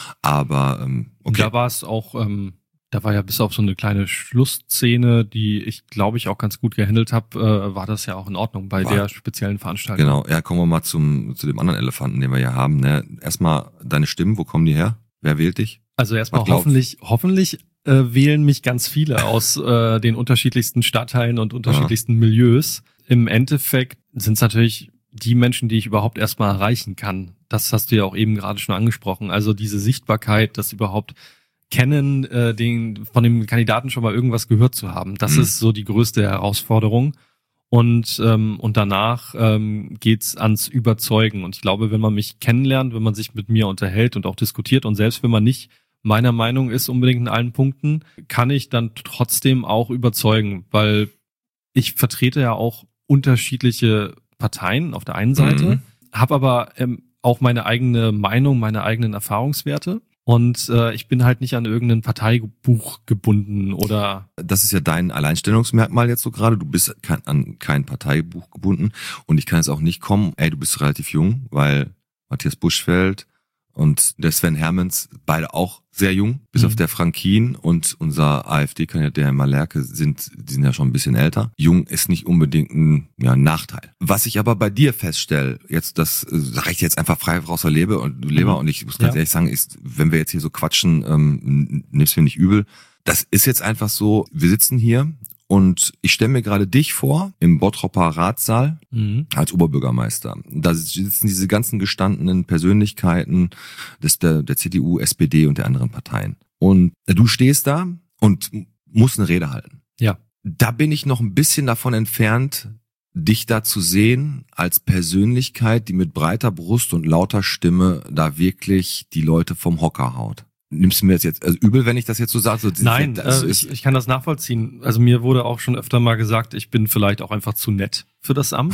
Aber ähm, okay. Da war es auch, ähm, da war ja bis auf so eine kleine Schlussszene, die ich glaube ich auch ganz gut gehandelt habe, äh, war das ja auch in Ordnung bei war, der speziellen Veranstaltung. Genau, ja, kommen wir mal zum zu dem anderen Elefanten, den wir hier haben. Ne? Erstmal deine Stimmen, wo kommen die her? Wer wählt dich? Also erstmal hoffentlich, hoffentlich äh, wählen mich ganz viele aus äh, den unterschiedlichsten Stadtteilen und unterschiedlichsten ja. Milieus. Im Endeffekt sind es natürlich die Menschen, die ich überhaupt erstmal erreichen kann. Das hast du ja auch eben gerade schon angesprochen. Also diese Sichtbarkeit, das überhaupt kennen, äh, den von dem Kandidaten schon mal irgendwas gehört zu haben. Das mhm. ist so die größte Herausforderung. Und ähm, und danach ähm, geht's ans Überzeugen. Und ich glaube, wenn man mich kennenlernt, wenn man sich mit mir unterhält und auch diskutiert und selbst wenn man nicht meiner Meinung ist unbedingt in allen Punkten, kann ich dann trotzdem auch überzeugen, weil ich vertrete ja auch unterschiedliche Parteien auf der einen Seite, mhm. habe aber ähm, auch meine eigene Meinung, meine eigenen Erfahrungswerte. Und äh, ich bin halt nicht an irgendein Parteibuch gebunden oder... Das ist ja dein Alleinstellungsmerkmal jetzt so gerade. Du bist kein, an kein Parteibuch gebunden. Und ich kann jetzt auch nicht kommen, ey, du bist relativ jung, weil Matthias Buschfeld und der Sven Hermans, beide auch sehr jung, bis mhm. auf der Frankin und unser AfD-Kandidat, der Herr Malerke, sind, die sind ja schon ein bisschen älter. Jung ist nicht unbedingt ein ja, Nachteil. Was ich aber bei dir feststelle, jetzt das sage ich jetzt einfach frei raus der Leber und Leber mhm. und ich muss ganz ja. ehrlich sagen, ist, wenn wir jetzt hier so quatschen, ähm, nimm's mir nicht übel. Das ist jetzt einfach so, wir sitzen hier und ich stelle mir gerade dich vor im Bottropper Ratssaal mhm. als Oberbürgermeister. Da sitzen diese ganzen gestandenen Persönlichkeiten des, der, der C D U, S P D und der anderen Parteien. Und du stehst da und musst eine Rede halten. Ja. Da bin ich noch ein bisschen davon entfernt, dich da zu sehen als Persönlichkeit, die mit breiter Brust und lauter Stimme da wirklich die Leute vom Hocker haut. Nimmst du mir das jetzt also übel, wenn ich das jetzt so sage? So, Nein, das äh, ich, ich kann das nachvollziehen. Also mir wurde auch schon öfter mal gesagt, ich bin vielleicht auch einfach zu nett für das Amt.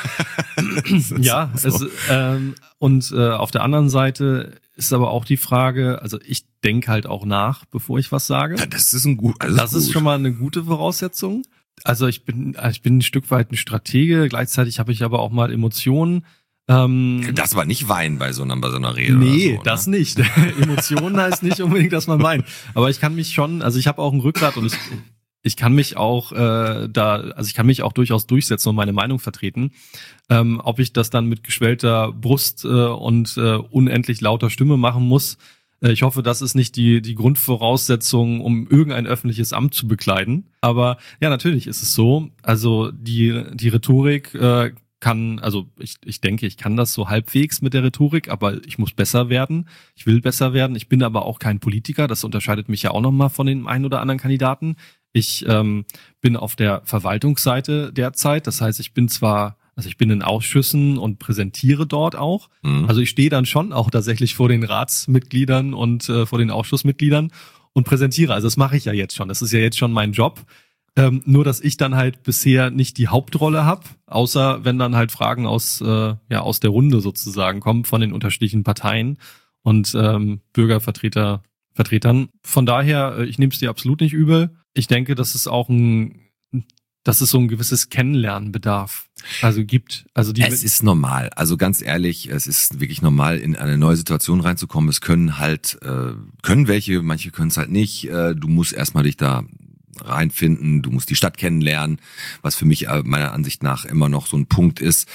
das ja, so. es, ähm, und äh, auf der anderen Seite ist aber auch die Frage, also ich denke halt auch nach, bevor ich was sage. Ja, das ist ein gut. Also das gut. ist schon mal eine gute Voraussetzung. Also ich bin, ich bin ein Stück weit ein Stratege. Gleichzeitig habe ich aber auch mal Emotionen. Ähm, das war nicht Weinen bei so einer, bei so einer Rede. Nee, oder so, das ne? nicht. Emotionen heißt nicht unbedingt, dass man weint. Aber ich kann mich schon, also ich habe auch ein Rückgrat und ich, ich kann mich auch äh, da, also ich kann mich auch durchaus durchsetzen und meine Meinung vertreten. Ähm, ob ich das dann mit geschwellter Brust äh, und äh, unendlich lauter Stimme machen muss, äh, ich hoffe, das ist nicht die die Grundvoraussetzung, um irgendein öffentliches Amt zu bekleiden. Aber ja, natürlich ist es so. Also die die Rhetorik äh, kann, also ich, ich denke, ich kann das so halbwegs mit der Rhetorik, aber ich muss besser werden. Ich will besser werden. Ich bin aber auch kein Politiker. Das unterscheidet mich ja auch nochmal von den einen oder anderen Kandidaten. Ich ähm, bin auf der Verwaltungsseite derzeit. Das heißt, ich bin zwar, also ich bin in Ausschüssen und präsentiere dort auch. Mhm. Also ich stehe dann schon auch tatsächlich vor den Ratsmitgliedern und äh, vor den Ausschussmitgliedern und präsentiere. Also das mache ich ja jetzt schon. Das ist ja jetzt schon mein Job. Ähm, nur, dass ich dann halt bisher nicht die Hauptrolle habe, außer wenn dann halt Fragen aus äh, ja aus der Runde sozusagen kommen von den unterschiedlichen Parteien und ähm, Bürgervertreter Vertretern. Von daher, äh, ich nehme es dir absolut nicht übel. Ich denke, dass es auch ein, dass es so ein gewisses Kennenlernbedarf also gibt. Also die es ist normal. Also ganz ehrlich, es ist wirklich normal, in eine neue Situation reinzukommen. Es können halt äh, können welche, manche können es halt nicht. Äh, du musst erstmal dich da reinfinden, du musst die Stadt kennenlernen, was für mich meiner Ansicht nach immer noch so ein Punkt ist.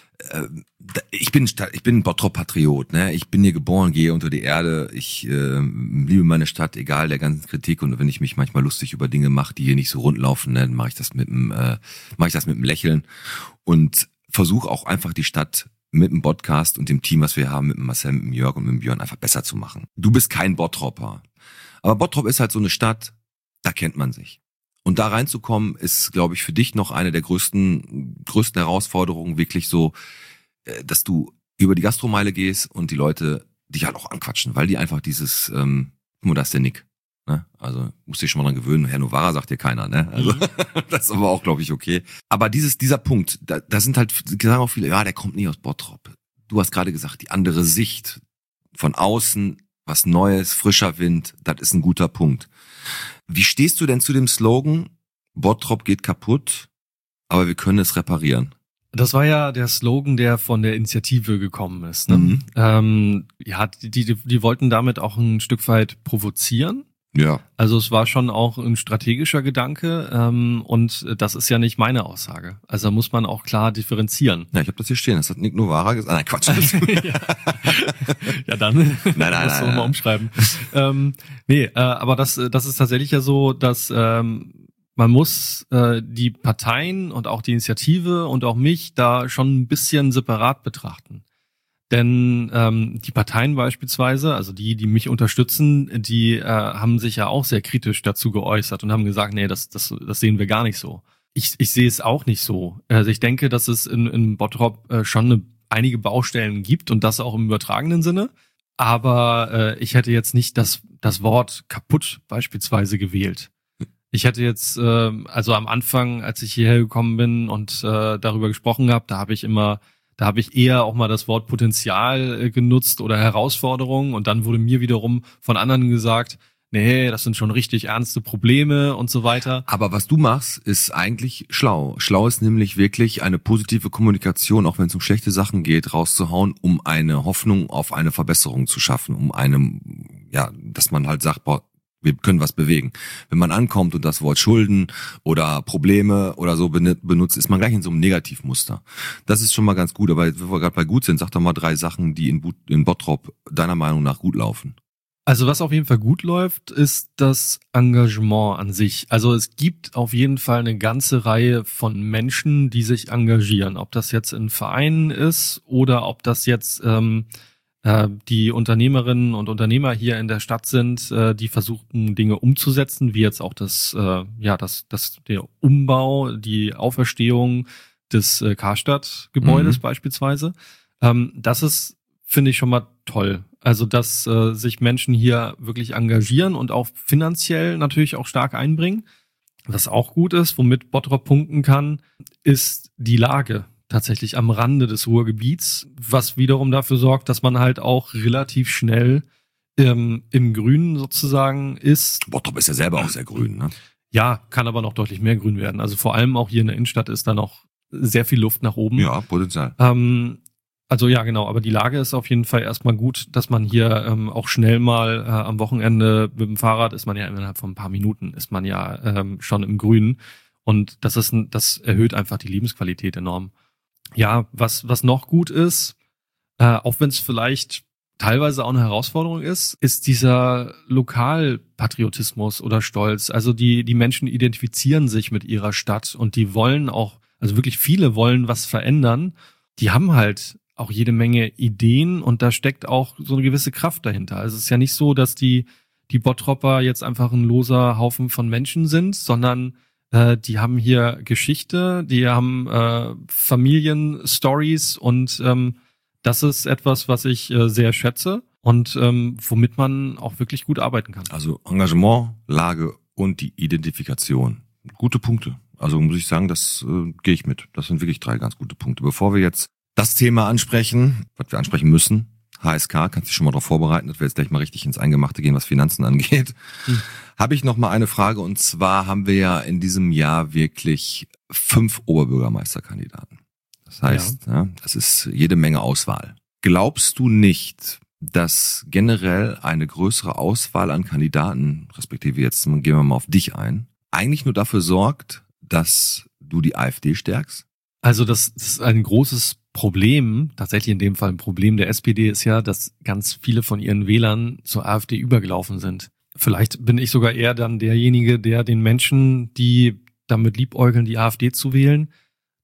Ich bin ich bin ein Bottrop-Patriot, ne? Ich bin hier geboren, gehe unter die Erde, ich äh, liebe meine Stadt, egal der ganzen Kritik, und wenn ich mich manchmal lustig über Dinge mache, die hier nicht so rund laufen, ne, dann mache ich das mit einem äh, mache ich das mit einem Lächeln und versuche auch einfach die Stadt mit dem Podcast und dem Team, was wir haben, mit dem Marcel, mit dem Jörg und mit dem Björn einfach besser zu machen. Du bist kein Bottropper. Aber Bottrop ist halt so eine Stadt, da kennt man sich. Und da reinzukommen, ist, glaube ich, für dich noch eine der größten, größten Herausforderungen, wirklich so, dass du über die Gastromeile gehst und die Leute dich halt auch anquatschen, weil die einfach dieses, ähm, guck mal, da ist der Nick. Ne? Also musst dich schon mal dran gewöhnen. Herr Novara sagt dir keiner, ne? Also das ist aber auch, glaube ich, okay. Aber dieses, dieser Punkt, da, da sind halt, sagen auch viele, ja, der kommt nie aus Bottrop. Du hast gerade gesagt, die andere Sicht von außen, was Neues, frischer Wind, das ist ein guter Punkt. Wie stehst du denn zu dem Slogan, Bottrop geht kaputt, aber wir können es reparieren? Das war ja der Slogan, der von der Initiative gekommen ist. Ne? Mhm. Ähm, ja, die, die, die wollten damit auch ein Stück weit provozieren. Ja. Also es war schon auch ein strategischer Gedanke ähm, und das ist ja nicht meine Aussage. Also da muss man auch klar differenzieren. Ja, ich habe das hier stehen. Das hat Nick Novara gesagt. Ah, nein, Quatsch. ja. ja, dann nein, nein, nein, musst du nein, mal umschreiben. ähm, nee, äh, aber das, das ist tatsächlich ja so, dass ähm, man muss äh, die Parteien und auch die Initiative und auch mich da schon ein bisschen separat betrachten. Denn ähm, die Parteien beispielsweise, also die, die mich unterstützen, die äh, haben sich ja auch sehr kritisch dazu geäußert und haben gesagt, nee, das, das, das sehen wir gar nicht so. Ich, ich sehe es auch nicht so. Also ich denke, dass es in, in Bottrop äh, schon eine, einige Baustellen gibt und das auch im übertragenen Sinne. Aber äh, ich hätte jetzt nicht das, das Wort kaputt beispielsweise gewählt. Ich hätte jetzt, äh, also am Anfang, als ich hierher gekommen bin und äh, darüber gesprochen habe, da habe ich immer Da habe ich eher auch mal das Wort Potenzial äh, genutzt oder Herausforderung und dann wurde mir wiederum von anderen gesagt, nee, das sind schon richtig ernste Probleme und so weiter. Aber was du machst, ist eigentlich schlau. Schlau ist nämlich wirklich eine positive Kommunikation, auch wenn es um schlechte Sachen geht, rauszuhauen, um eine Hoffnung auf eine Verbesserung zu schaffen, um eine, ja, dass man halt sagt, boah, wir können was bewegen. Wenn man ankommt und das Wort Schulden oder Probleme oder so benutzt, ist man gleich in so einem Negativmuster. Das ist schon mal ganz gut, aber wenn wir gerade bei gut sind, sag doch mal drei Sachen, die in, in Bottrop deiner Meinung nach gut laufen. Also was auf jeden Fall gut läuft, ist das Engagement an sich. Also es gibt auf jeden Fall eine ganze Reihe von Menschen, die sich engagieren. Ob das jetzt in Vereinen ist oder ob das jetzt ähm, die Unternehmerinnen und Unternehmer hier in der Stadt sind, die versuchen Dinge umzusetzen, wie jetzt auch das, ja, das, das, der Umbau, die Auferstehung des Karstadt-Gebäudes mhm. beispielsweise. Das ist, finde ich, schon mal toll. Also, dass sich Menschen hier wirklich engagieren und auch finanziell natürlich auch stark einbringen. Was auch gut ist, womit Bottrop punkten kann, ist die Lage. Tatsächlich am Rande des Ruhrgebiets, was wiederum dafür sorgt, dass man halt auch relativ schnell ähm, im Grünen sozusagen ist. Bottrop ist ja selber auch sehr grün, ne? Ja, kann aber noch deutlich mehr grün werden. Also vor allem auch hier in der Innenstadt ist da noch sehr viel Luft nach oben. Ja, Potenzial. Ähm, also ja, genau, aber die Lage ist auf jeden Fall erstmal gut, dass man hier ähm, auch schnell mal äh, am Wochenende mit dem Fahrrad ist man ja innerhalb von ein paar Minuten ist man ja ähm, schon im Grünen und das ist ein, das erhöht einfach die Lebensqualität enorm. Ja, was was noch gut ist, äh, auch wenn es vielleicht teilweise auch eine Herausforderung ist, ist dieser Lokalpatriotismus oder Stolz. Also die die Menschen identifizieren sich mit ihrer Stadt und die wollen auch, also wirklich viele wollen was verändern. Die haben halt auch jede Menge Ideen und da steckt auch so eine gewisse Kraft dahinter. Also es ist ja nicht so, dass die die Bottropper jetzt einfach ein loser Haufen von Menschen sind, sondern die haben hier Geschichte, die haben äh, Familienstories und ähm, das ist etwas, was ich äh, sehr schätze und ähm, womit man auch wirklich gut arbeiten kann. Also Engagement, Lage und die Identifikation. Gute Punkte. Also muss ich sagen, das äh, gehe ich mit. Das sind wirklich drei ganz gute Punkte. Bevor wir jetzt das Thema ansprechen, was wir ansprechen müssen, H S K, kannst dich schon mal darauf vorbereiten, dass wir jetzt gleich mal richtig ins Eingemachte gehen, was Finanzen angeht. Hm. Habe ich noch mal eine Frage und zwar haben wir ja in diesem Jahr wirklich fünf Oberbürgermeisterkandidaten. Das heißt, ja. Ja, das ist jede Menge Auswahl. Glaubst du nicht, dass generell eine größere Auswahl an Kandidaten, respektive jetzt gehen wir mal auf dich ein, eigentlich nur dafür sorgt, dass du die AfD stärkst? Also das, das ist ein großes Problem, tatsächlich in dem Fall ein Problem der S P D ist ja, dass ganz viele von ihren Wählern zur AfD übergelaufen sind. Vielleicht bin ich sogar eher dann derjenige, der den Menschen, die damit liebäugeln, die AfD zu wählen,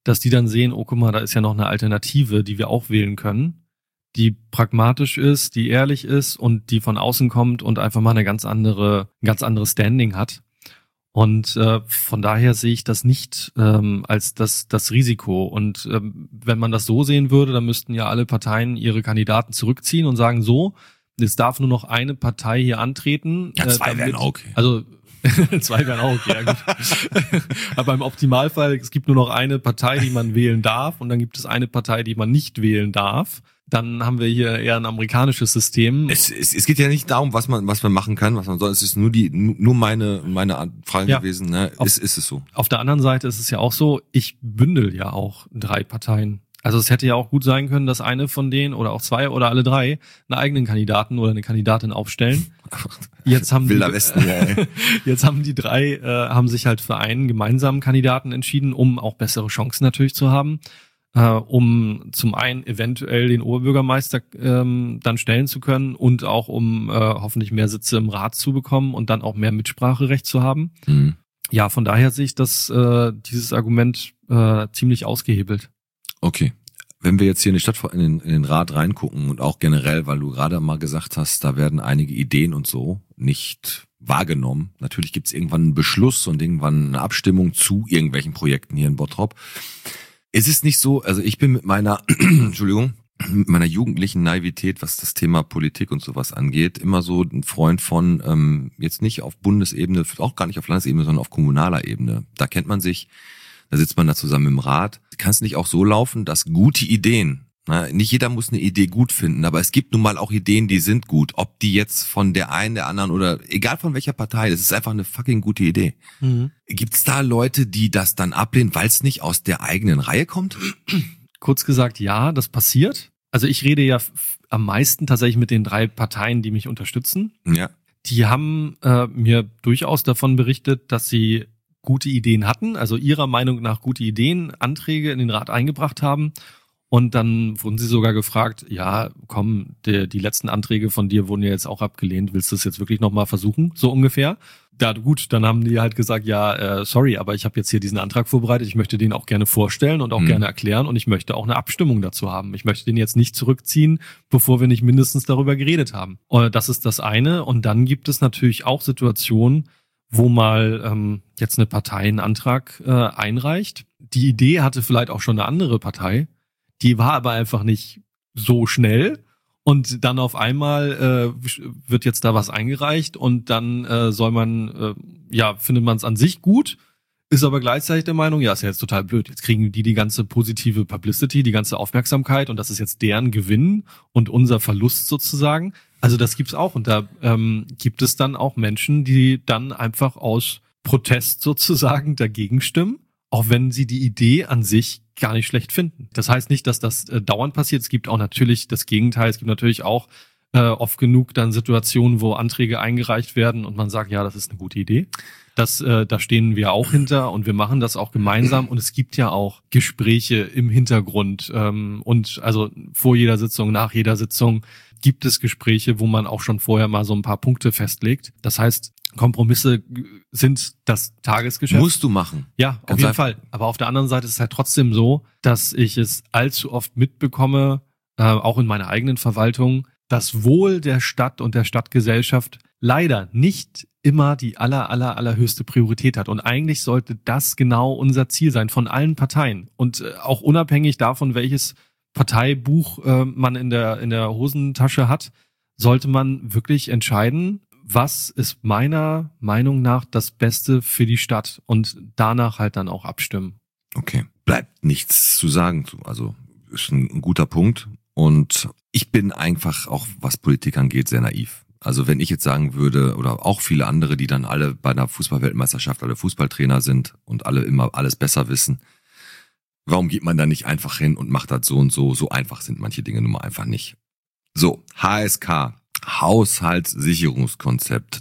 dass die dann sehen, oh guck mal, da ist ja noch eine Alternative, die wir auch wählen können, die pragmatisch ist, die ehrlich ist und die von außen kommt und einfach mal eine ganz andere, ein ganz anderes Standing hat. Und äh, von daher sehe ich das nicht ähm, als das, das Risiko. Und ähm, wenn man das so sehen würde, dann müssten ja alle Parteien ihre Kandidaten zurückziehen und sagen, so, es darf nur noch eine Partei hier antreten. Ja, zwei äh, wären auch okay. Also zwei wären auch okay, ja gut. Aber im Optimalfall, es gibt nur noch eine Partei, die man wählen darf und dann gibt es eine Partei, die man nicht wählen darf. Dann haben wir hier eher ein amerikanisches System. Es, es, es geht ja nicht darum, was man was man machen kann, was man soll. Es ist nur die nur meine meine Frage Ja. gewesen. Ne? Auf- Ist ist es so? Auf der anderen Seite ist es ja auch so, ich bündel ja auch drei Parteien. Also es hätte ja auch gut sein können, dass eine von denen oder auch zwei oder alle drei einen eigenen Kandidaten oder eine Kandidatin aufstellen. Jetzt haben Wilder die, Westen, ja. Ey. Jetzt haben die drei, äh, haben sich halt für einen gemeinsamen Kandidaten entschieden, um auch bessere Chancen natürlich zu haben, äh, um zum einen eventuell den Oberbürgermeister ähm, dann stellen zu können und auch um äh, hoffentlich mehr Sitze im Rat zu bekommen und dann auch mehr Mitspracherecht zu haben. Mhm. Ja, von daher sehe ich das, äh, dieses Argument äh, ziemlich ausgehebelt. Okay. Wenn wir jetzt hier in die Stadt, in den, in den Rat reingucken und auch generell, weil du gerade mal gesagt hast, da werden einige Ideen und so nicht wahrgenommen. Natürlich gibt es irgendwann einen Beschluss und irgendwann eine Abstimmung zu irgendwelchen Projekten hier in Bottrop. Es ist nicht so, also ich bin mit meiner, Entschuldigung, mit meiner jugendlichen Naivität, was das Thema Politik und sowas angeht, immer so ein Freund von, ähm, jetzt nicht auf Bundesebene, auch gar nicht auf Landesebene, sondern auf kommunaler Ebene. Da kennt man sich. Da sitzt man da zusammen im Rat. Kann es nicht auch so laufen, dass gute Ideen, na, nicht jeder muss eine Idee gut finden, aber es gibt nun mal auch Ideen, die sind gut. Ob die jetzt von der einen, der anderen oder egal von welcher Partei, das ist einfach eine fucking gute Idee. Mhm. Gibt's da Leute, die das dann ablehnen, weil es nicht aus der eigenen Reihe kommt? Kurz gesagt, ja, das passiert. Also ich rede ja f- am meisten tatsächlich mit den drei Parteien, die mich unterstützen. Ja. Die haben äh, mir durchaus davon berichtet, dass sie gute Ideen hatten, also ihrer Meinung nach gute Ideen, Anträge in den Rat eingebracht haben. Und dann wurden sie sogar gefragt, ja, komm, der, die letzten Anträge von dir wurden ja jetzt auch abgelehnt. Willst du es jetzt wirklich nochmal versuchen? So ungefähr. Ja, gut, dann haben die halt gesagt, ja, äh, sorry, aber ich habe jetzt hier diesen Antrag vorbereitet. Ich möchte den auch gerne vorstellen und auch Mhm. gerne erklären. Und ich möchte auch eine Abstimmung dazu haben. Ich möchte den jetzt nicht zurückziehen, bevor wir nicht mindestens darüber geredet haben. Und das ist das eine. Und dann gibt es natürlich auch Situationen, wo mal ähm, jetzt eine Partei einen Antrag äh, einreicht. Die Idee hatte vielleicht auch schon eine andere Partei, die war aber einfach nicht so schnell und dann auf einmal äh, wird jetzt da was eingereicht und dann äh, soll man, äh, ja, findet man es an sich gut, ist aber gleichzeitig der Meinung, ja, ist ja jetzt total blöd. Jetzt kriegen die die ganze positive Publicity, die ganze Aufmerksamkeit und das ist jetzt deren Gewinn und unser Verlust sozusagen. Also das gibt's auch und da ähm, gibt es dann auch Menschen, die dann einfach aus Protest sozusagen dagegen stimmen, auch wenn sie die Idee an sich gar nicht schlecht finden. Das heißt nicht, dass das äh, dauernd passiert. Es gibt auch natürlich das Gegenteil. Es gibt natürlich auch äh, oft genug dann Situationen, wo Anträge eingereicht werden und man sagt, ja, das ist eine gute Idee. Das, äh, da stehen wir auch hinter und wir machen das auch gemeinsam und es gibt ja auch Gespräche im Hintergrund ähm, und also vor jeder Sitzung, nach jeder Sitzung gibt es Gespräche, wo man auch schon vorher mal so ein paar Punkte festlegt. Das heißt, Kompromisse sind das Tagesgeschäft. Musst du machen. Ja, auf Ganz jeden einfach. Fall. Aber auf der anderen Seite ist es halt trotzdem so, dass ich es allzu oft mitbekomme, äh, auch in meiner eigenen Verwaltung, das Wohl der Stadt und der Stadtgesellschaft leider nicht immer die aller, aller, allerhöchste Priorität hat. Und eigentlich sollte das genau unser Ziel sein von allen Parteien. Und äh, auch unabhängig davon, welches Parteibuch äh, man in der, in der Hosentasche hat, sollte man wirklich entscheiden, was ist meiner Meinung nach das Beste für die Stadt und danach halt dann auch abstimmen. Okay. Bleibt nichts zu sagen. Also ist ein guter Punkt. Und ich bin einfach auch, was Politik angeht, sehr naiv. Also wenn ich jetzt sagen würde, oder auch viele andere, die dann alle bei einer Fußball-Weltmeisterschaft alle Fußballtrainer sind und alle immer alles besser wissen, warum geht man da nicht einfach hin und macht das so und so? So einfach sind manche Dinge nun mal einfach nicht. So, H S K, Haushaltssicherungskonzept.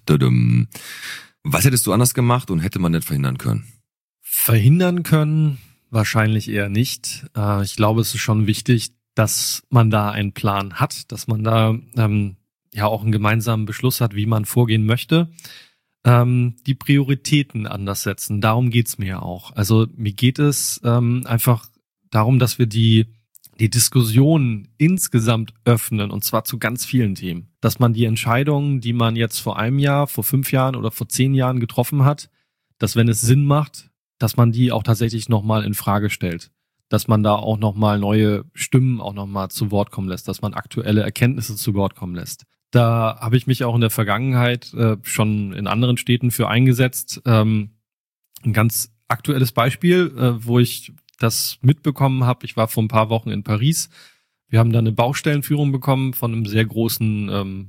Was hättest du anders gemacht und hätte man nicht verhindern können? Verhindern können wahrscheinlich eher nicht. Äh, ich glaube, es ist schon wichtig, dass man da einen Plan hat, dass man da ähm, ja auch einen gemeinsamen Beschluss hat, wie man vorgehen möchte. Ähm, die Prioritäten anders setzen, darum geht's mir auch. Also mir geht es ähm, einfach darum, dass wir die die Diskussion insgesamt öffnen, und zwar zu ganz vielen Themen. Dass man die Entscheidungen, die man jetzt vor einem Jahr, vor fünf Jahren oder vor zehn Jahren getroffen hat, dass wenn es Sinn macht, dass man die auch tatsächlich nochmal in Frage stellt. Dass man da auch nochmal neue Stimmen auch nochmal zu Wort kommen lässt, dass man aktuelle Erkenntnisse zu Wort kommen lässt. Da habe ich mich auch in der Vergangenheit äh, schon in anderen Städten für eingesetzt. Ähm, ein ganz aktuelles Beispiel, äh, wo ich das mitbekommen habe. Ich war vor ein paar Wochen in Paris. Wir haben da eine Baustellenführung bekommen von einem sehr großen ähm,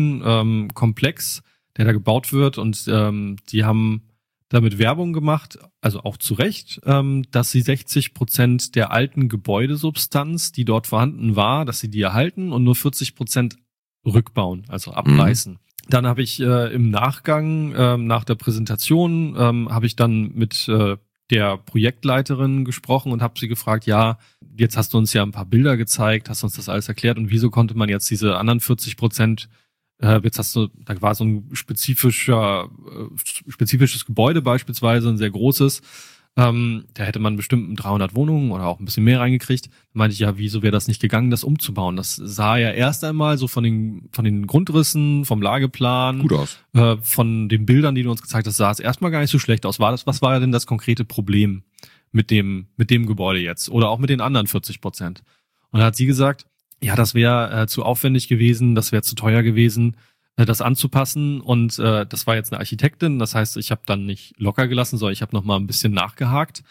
Wohnkomplex, ähm, der da gebaut wird. Und ähm, die haben damit Werbung gemacht, also auch zu Recht, ähm, dass sie sechzig Prozent der alten Gebäudesubstanz, die dort vorhanden war, dass sie die erhalten und nur vierzig Prozent rückbauen, also abreißen. Mhm. Dann habe ich äh, im Nachgang, äh, nach der Präsentation, ähm, habe ich dann mit äh, der Projektleiterin gesprochen und habe sie gefragt, ja, jetzt hast du uns ja ein paar Bilder gezeigt, hast uns das alles erklärt und wieso konnte man jetzt diese anderen vierzig Prozent, äh, jetzt hast du, da war so ein spezifischer, äh, spezifisches Gebäude beispielsweise, ein sehr großes, ähm, da hätte man bestimmt dreihundert Wohnungen oder auch ein bisschen mehr reingekriegt. Da meinte ich, ja, wieso wäre das nicht gegangen, das umzubauen? Das sah ja erst einmal so von den von den Grundrissen, vom Lageplan, gut aus. Äh, von den Bildern, die du uns gezeigt hast, sah es erstmal gar nicht so schlecht aus. War das, was war denn das konkrete Problem mit dem mit dem Gebäude jetzt oder auch mit den anderen vierzig Prozent? Und da hat sie gesagt, ja, das wäre äh, zu aufwendig gewesen, das wäre zu teuer gewesen, das anzupassen, und äh, das war jetzt eine Architektin, das heißt, ich habe dann nicht locker gelassen, sondern ich habe noch mal ein bisschen nachgehakt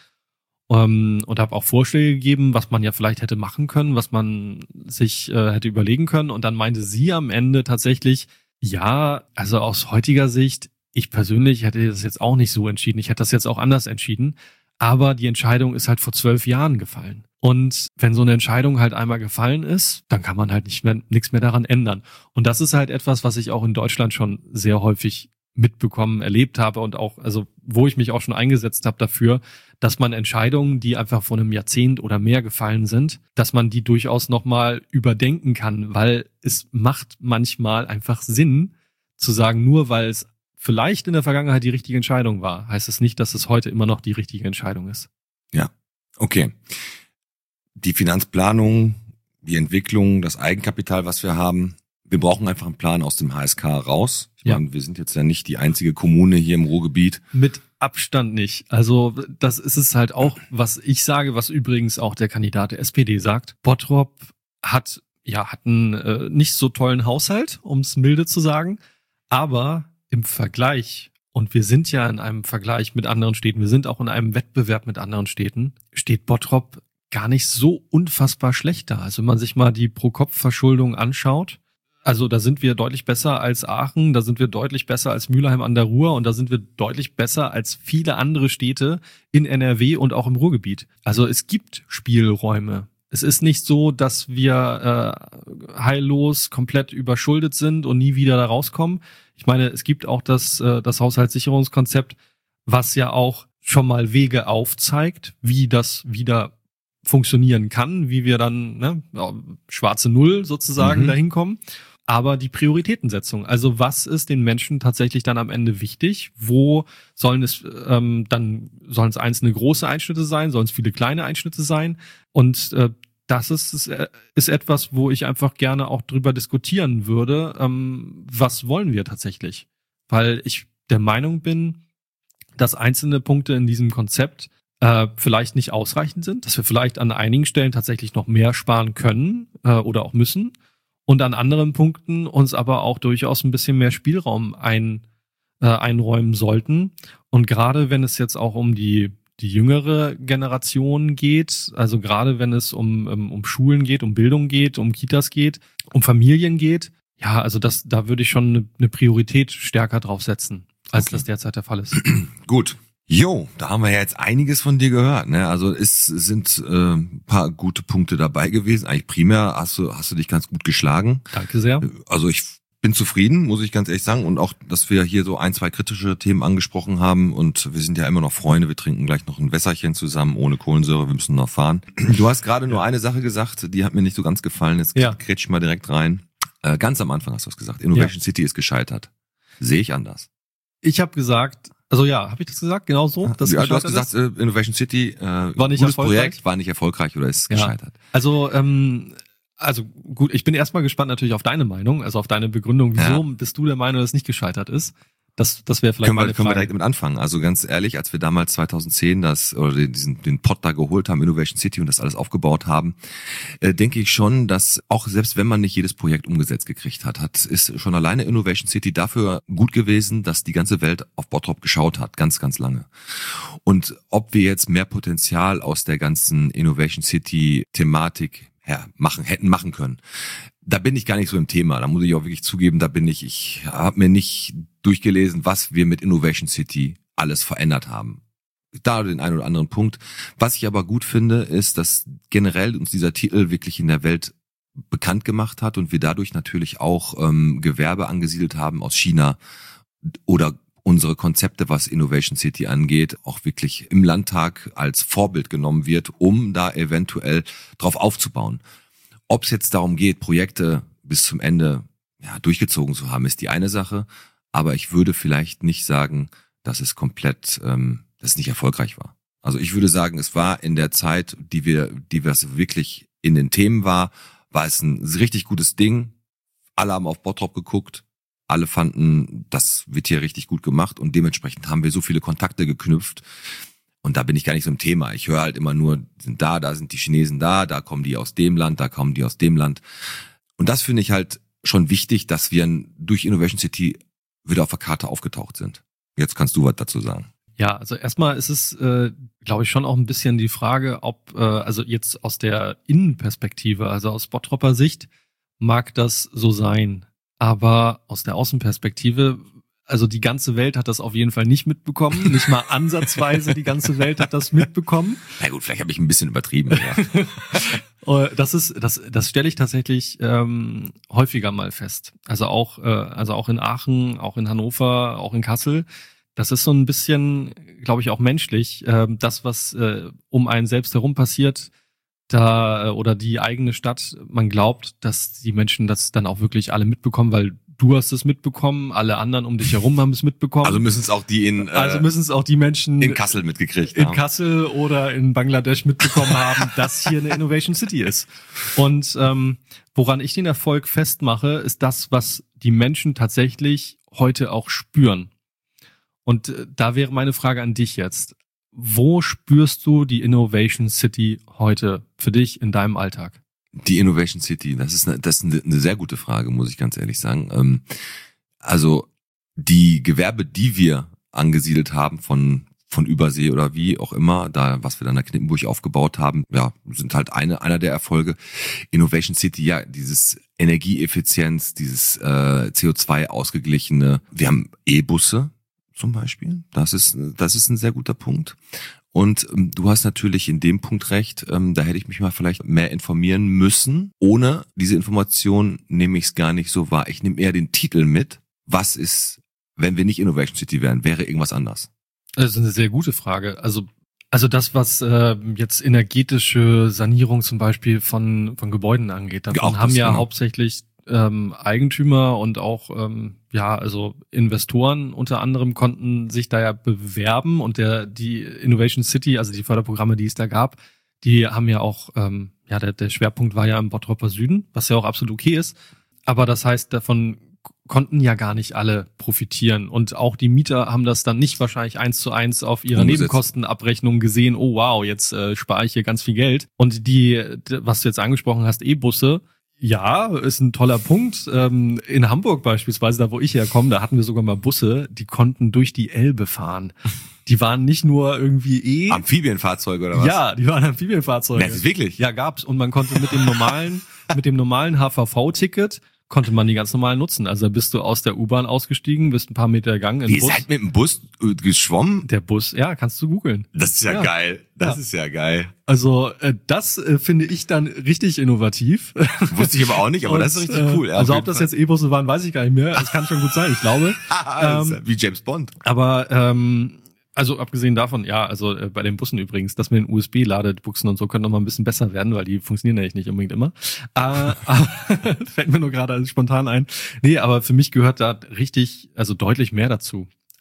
ähm, und habe auch Vorschläge gegeben, was man ja vielleicht hätte machen können, was man sich äh, hätte überlegen können, und dann meinte sie am Ende tatsächlich, ja, also aus heutiger Sicht, ich persönlich hätte das jetzt auch nicht so entschieden, ich hätte das jetzt auch anders entschieden, aber die Entscheidung ist halt vor zwölf Jahren gefallen. Und wenn so eine Entscheidung halt einmal gefallen ist, dann kann man halt nicht mehr, nichts mehr daran ändern. Und das ist halt etwas, was ich auch in Deutschland schon sehr häufig mitbekommen, erlebt habe und auch, also wo ich mich auch schon eingesetzt habe dafür, dass man Entscheidungen, die einfach vor einem Jahrzehnt oder mehr gefallen sind, dass man die durchaus nochmal überdenken kann, weil es macht manchmal einfach Sinn zu sagen, nur weil es vielleicht in der Vergangenheit die richtige Entscheidung war, heißt es nicht, dass es heute immer noch die richtige Entscheidung ist. Ja, okay. Die Finanzplanung, die Entwicklung, das Eigenkapital, was wir haben, wir brauchen einfach einen Plan aus dem H S K raus. Ich ja. meine, wir sind jetzt ja nicht die einzige Kommune hier im Ruhrgebiet. Mit Abstand nicht. Also das ist es halt auch, was ich sage, was übrigens auch der Kandidat der S P D sagt. Bottrop hat ja hat einen äh, nicht so tollen Haushalt, um es milde zu sagen, aber im Vergleich, und wir sind ja in einem Vergleich mit anderen Städten, wir sind auch in einem Wettbewerb mit anderen Städten, steht Bottrop gar nicht so unfassbar schlecht da. Also wenn man sich mal die Pro-Kopf-Verschuldung anschaut, also da sind wir deutlich besser als Aachen, da sind wir deutlich besser als Mülheim an der Ruhr und da sind wir deutlich besser als viele andere Städte in N R W und auch im Ruhrgebiet. Also es gibt Spielräume. Es ist nicht so, dass wir äh, heillos komplett überschuldet sind und nie wieder da rauskommen. Ich meine, es gibt auch das, äh, das Haushaltssicherungskonzept, was ja auch schon mal Wege aufzeigt, wie das wieder funktionieren kann, wie wir dann ne, schwarze Null sozusagen mhm. dahin kommen. Aber die Prioritätensetzung, also was ist den Menschen tatsächlich dann am Ende wichtig? Wo sollen es ähm, dann sollen es einzelne große Einschnitte sein? Sollen es viele kleine Einschnitte sein? Und äh, das ist, ist ist etwas, wo ich einfach gerne auch drüber diskutieren würde. Ähm, was wollen wir tatsächlich? Weil ich der Meinung bin, dass einzelne Punkte in diesem Konzept äh, vielleicht nicht ausreichend sind, dass wir vielleicht an einigen Stellen tatsächlich noch mehr sparen können äh, oder auch müssen und an anderen Punkten uns aber auch durchaus ein bisschen mehr Spielraum ein, äh, einräumen sollten. Und gerade wenn es jetzt auch um die die jüngere Generation geht, also gerade wenn es um, um um Schulen geht, um Bildung geht, um Kitas geht, um Familien geht, ja, also das da würde ich schon eine, eine Priorität stärker drauf setzen, als okay. das derzeit der Fall ist. Gut. Jo, da haben wir ja jetzt einiges von dir gehört, ne? Also es sind äh, ein paar gute Punkte dabei gewesen. Eigentlich primär hast du hast du dich ganz gut geschlagen. Danke sehr. Also ich bin zufrieden, muss ich ganz ehrlich sagen, und auch, dass wir hier so ein, zwei kritische Themen angesprochen haben, und wir sind ja immer noch Freunde, wir trinken gleich noch ein Wässerchen zusammen ohne Kohlensäure, wir müssen noch fahren. Du hast gerade nur eine Sache gesagt, die hat mir nicht so ganz gefallen, jetzt ja. kretsch ich mal direkt rein. Äh, ganz am Anfang hast du es gesagt, Innovation ja. City ist gescheitert. Sehe ich anders. Ich habe gesagt, Also ja, habe ich das gesagt? Genau so? Dass Ja, du hast gescheitert gesagt, ist? äh, Innovation City, äh, War nicht gutes erfolgreich? Projekt, war nicht erfolgreich oder ist Ja. gescheitert. Also, ähm, also gut, ich bin erstmal gespannt natürlich auf deine Meinung, also auf deine Begründung. Wieso Ja. bist du der Meinung, dass es nicht gescheitert ist? Das, das wäre vielleicht Können wir, meine können wir Frage. direkt damit anfangen. Also ganz ehrlich, als wir damals zweitausendzehn das oder den, diesen den Pot da geholt haben, Innovation City und das alles aufgebaut haben, äh, denke ich schon, dass auch selbst wenn man nicht jedes Projekt umgesetzt gekriegt hat, hat ist schon alleine Innovation City dafür gut gewesen, dass die ganze Welt auf Bottrop geschaut hat, ganz ganz lange. Und ob wir jetzt mehr Potenzial aus der ganzen Innovation City Thematik her machen hätten machen können. Da bin ich gar nicht so im Thema. Da muss ich auch wirklich zugeben, da bin ich, ich habe mir nicht durchgelesen, was wir mit Innovation City alles verändert haben. Da den einen oder anderen Punkt. Was ich aber gut finde, ist, dass generell uns dieser Titel wirklich in der Welt bekannt gemacht hat und wir dadurch natürlich auch ähm, Gewerbe angesiedelt haben aus China oder unsere Konzepte, was Innovation City angeht, auch wirklich im Landtag als Vorbild genommen wird, um da eventuell drauf aufzubauen. Ob es jetzt darum geht, Projekte bis zum Ende ja, durchgezogen zu haben, ist die eine Sache. Aber ich würde vielleicht nicht sagen, dass es komplett, ähm, dass es nicht erfolgreich war. Also ich würde sagen, es war in der Zeit, die wir, die was wirklich in den Themen war, war es ein richtig gutes Ding. Alle haben auf Bottrop geguckt. Alle fanden, das wird hier richtig gut gemacht und dementsprechend haben wir so viele Kontakte geknüpft. Und da bin ich gar nicht so im Thema. Ich höre halt immer nur, die sind da, da sind die Chinesen da, da kommen die aus dem Land, da kommen die aus dem Land. Und das finde ich halt schon wichtig, dass wir durch Innovation City wieder auf der Karte aufgetaucht sind. Jetzt kannst du was dazu sagen. Ja, also erstmal ist es, äh, glaube ich, schon auch ein bisschen die Frage, ob, äh, also jetzt aus der Innenperspektive, also aus Bottropper Sicht, mag das so sein. Aber aus der Außenperspektive, also die ganze Welt hat das auf jeden Fall nicht mitbekommen. Nicht mal ansatzweise die ganze Welt hat das mitbekommen. Na gut, vielleicht habe ich ein bisschen übertrieben. Ja. Das ist, das, das stelle ich tatsächlich ähm, häufiger mal fest. Also auch, äh, also auch in Aachen, auch in Hannover, auch in Kassel. Das ist so ein bisschen, glaube ich, auch menschlich. Äh, das, was äh, um einen selbst herum passiert, da oder die eigene Stadt, man glaubt, dass die Menschen das dann auch wirklich alle mitbekommen, weil du hast es mitbekommen, alle anderen um dich herum haben es mitbekommen. Also müssen es auch die in äh, also müssen es auch die Menschen in Kassel mitgekriegt in haben. Kassel oder in Bangladesch mitbekommen haben, dass hier eine Innovation City ist. Und ähm, woran ich den Erfolg festmache, ist das, was die Menschen tatsächlich heute auch spüren. Und äh, da wäre meine Frage an dich jetzt. Wo spürst du die Innovation City heute für dich in deinem Alltag? Die Innovation City, das ist eine, das ist eine, eine sehr gute Frage, muss ich ganz ehrlich sagen. Ähm, also die Gewerbe, die wir angesiedelt haben von von Übersee oder wie auch immer, da was wir dann in Knippenburg aufgebaut haben, ja, sind halt eine einer der Erfolge. Innovation City, ja, dieses Energieeffizienz, dieses äh, C O zwei ausgeglichene. Wir haben E-Busse zum Beispiel. Das ist das ist ein sehr guter Punkt. Und ähm, du hast natürlich in dem Punkt recht, ähm, da hätte ich mich mal vielleicht mehr informieren müssen. Ohne diese Information nehme ich es gar nicht so wahr. Ich nehme eher den Titel mit. Was ist, wenn wir nicht Innovation City wären, wäre irgendwas anders? Das ist eine sehr gute Frage. Also also das, was äh, jetzt energetische Sanierung zum Beispiel von von Gebäuden angeht, davon Ja, auch haben das, ja genau. hauptsächlich ähm, Eigentümer und auch ähm, ja also Investoren unter anderem konnten sich da ja bewerben und der die Innovation City, also die Förderprogramme, die es da gab, die haben ja auch ähm, ja der, der Schwerpunkt war ja im Bottropper Süden, was ja auch absolut okay ist. Aber das heißt, davon konnten ja gar nicht alle profitieren und auch die Mieter haben das dann nicht wahrscheinlich eins zu eins auf ihre Umgesetzt. Nebenkostenabrechnung gesehen. Oh wow, jetzt äh, spare ich hier ganz viel Geld. Und die, was du jetzt angesprochen hast, E-Busse, ja, ist ein toller Punkt. Ähm, in Hamburg beispielsweise, da wo ich herkomme, da hatten wir sogar mal Busse, die konnten durch die Elbe fahren. Die waren nicht nur irgendwie E. Amphibienfahrzeuge oder was? Ja, die waren Amphibienfahrzeuge. Das ist wirklich? Ja, gab's. Und man konnte mit dem normalen, mit dem normalen H V V-Ticket konnte man die ganz normal nutzen. Also da bist du aus der U-Bahn ausgestiegen, bist ein paar Meter gegangen in den Ihr Bus. seid mit dem Bus äh, geschwommen? Der Bus, ja, kannst du googeln. Das ist ja, Ja. geil. Das Ja. ist ja geil. Also äh, das äh, finde ich dann richtig innovativ. Wusste ich aber auch nicht, aber Und, das ist richtig cool. Äh, Ja, also auf ob jeden das Fall. jetzt E-Busse waren, weiß ich gar nicht mehr. Das kann schon gut sein, ich glaube. Das ist ähm, ja wie James Bond. Aber ähm, also abgesehen davon, ja, also äh, bei den Bussen übrigens, dass mit den U S B-Ladebuchsen und so können noch mal ein bisschen besser werden, weil die funktionieren ja nicht unbedingt immer. Äh, aber, fällt mir nur gerade spontan ein. Nee, aber für mich gehört da richtig, also deutlich mehr dazu.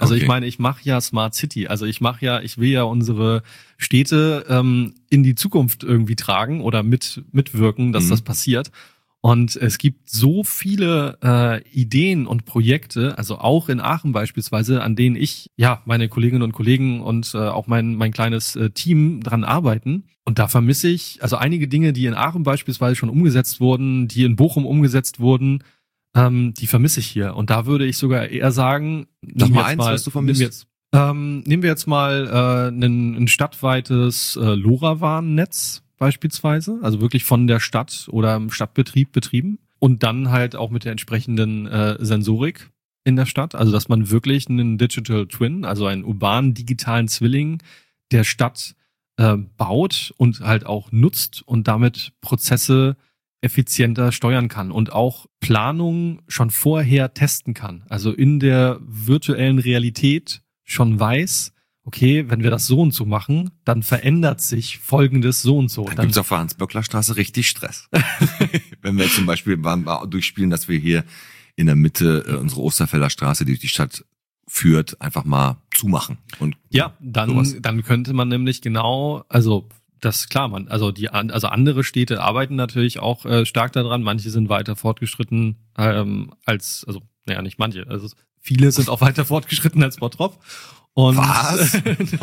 Also Okay. ich meine, ich mache ja Smart City. Also ich mache ja, ich will ja unsere Städte ähm, in die Zukunft irgendwie tragen oder mit mitwirken, dass Mhm. das passiert. Und es gibt so viele äh, Ideen und Projekte, also auch in Aachen beispielsweise, an denen ich, ja, meine Kolleginnen und Kollegen und äh, auch mein mein kleines äh, Team dran arbeiten. Und da vermisse ich, also einige Dinge, die in Aachen beispielsweise schon umgesetzt wurden, die in Bochum umgesetzt wurden, ähm, die vermisse ich hier. Und da würde ich sogar eher sagen, Sag nehmen wir mal jetzt eins, was du vermisst. Nehmen wir jetzt, ähm, nehmen wir jetzt mal äh, ein, ein stadtweites äh, LoRaWAN-Netz beispielsweise, also wirklich von der Stadt oder im Stadtbetrieb betrieben und dann halt auch mit der entsprechenden äh, Sensorik in der Stadt, also dass man wirklich einen Digital Twin, also einen urbanen digitalen Zwilling der Stadt äh, baut und halt auch nutzt und damit Prozesse effizienter steuern kann und auch Planung schon vorher testen kann, also in der virtuellen Realität schon weiß, okay, wenn wir das so und so machen, dann verändert sich Folgendes so und so. Dann Dann, gibt's auf der Hans-Böckler-Straße richtig Stress. Wenn wir jetzt zum Beispiel mal durchspielen, dass wir hier in der Mitte äh, unsere Osterfelder Straße, die durch die Stadt führt, einfach mal zumachen. Und ja, dann, sowas. dann könnte man nämlich genau, also das klar, man, also die, an- also andere Städte arbeiten natürlich auch äh, stark daran. Manche sind weiter fortgeschritten ähm, als, also naja, nicht manche, also viele sind auch weiter fortgeschritten als Bottrop. Und, Was?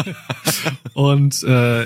und äh,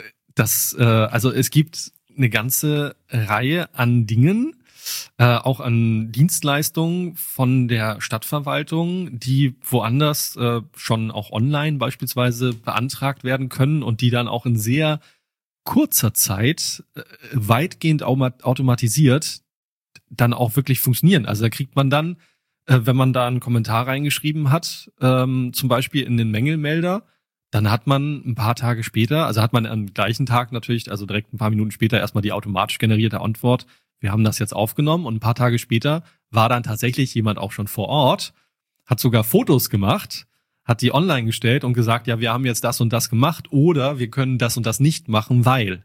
das, äh, also es gibt eine ganze Reihe an Dingen, äh, auch an Dienstleistungen von der Stadtverwaltung, die woanders äh, schon auch online beispielsweise beantragt werden können und die dann auch in sehr kurzer Zeit äh, weitgehend aumat- automatisiert dann auch wirklich funktionieren. Also da kriegt man dann, äh, wenn man da einen Kommentar reingeschrieben hat, ähm, zum Beispiel in den Mängelmelder, dann hat man ein paar Tage später, also hat man am gleichen Tag natürlich, also direkt ein paar Minuten später erstmal die automatisch generierte Antwort, wir haben das jetzt aufgenommen und ein paar Tage später war dann tatsächlich jemand auch schon vor Ort, hat sogar Fotos gemacht, hat die online gestellt und gesagt, ja, wir haben jetzt das und das gemacht oder wir können das und das nicht machen, weil.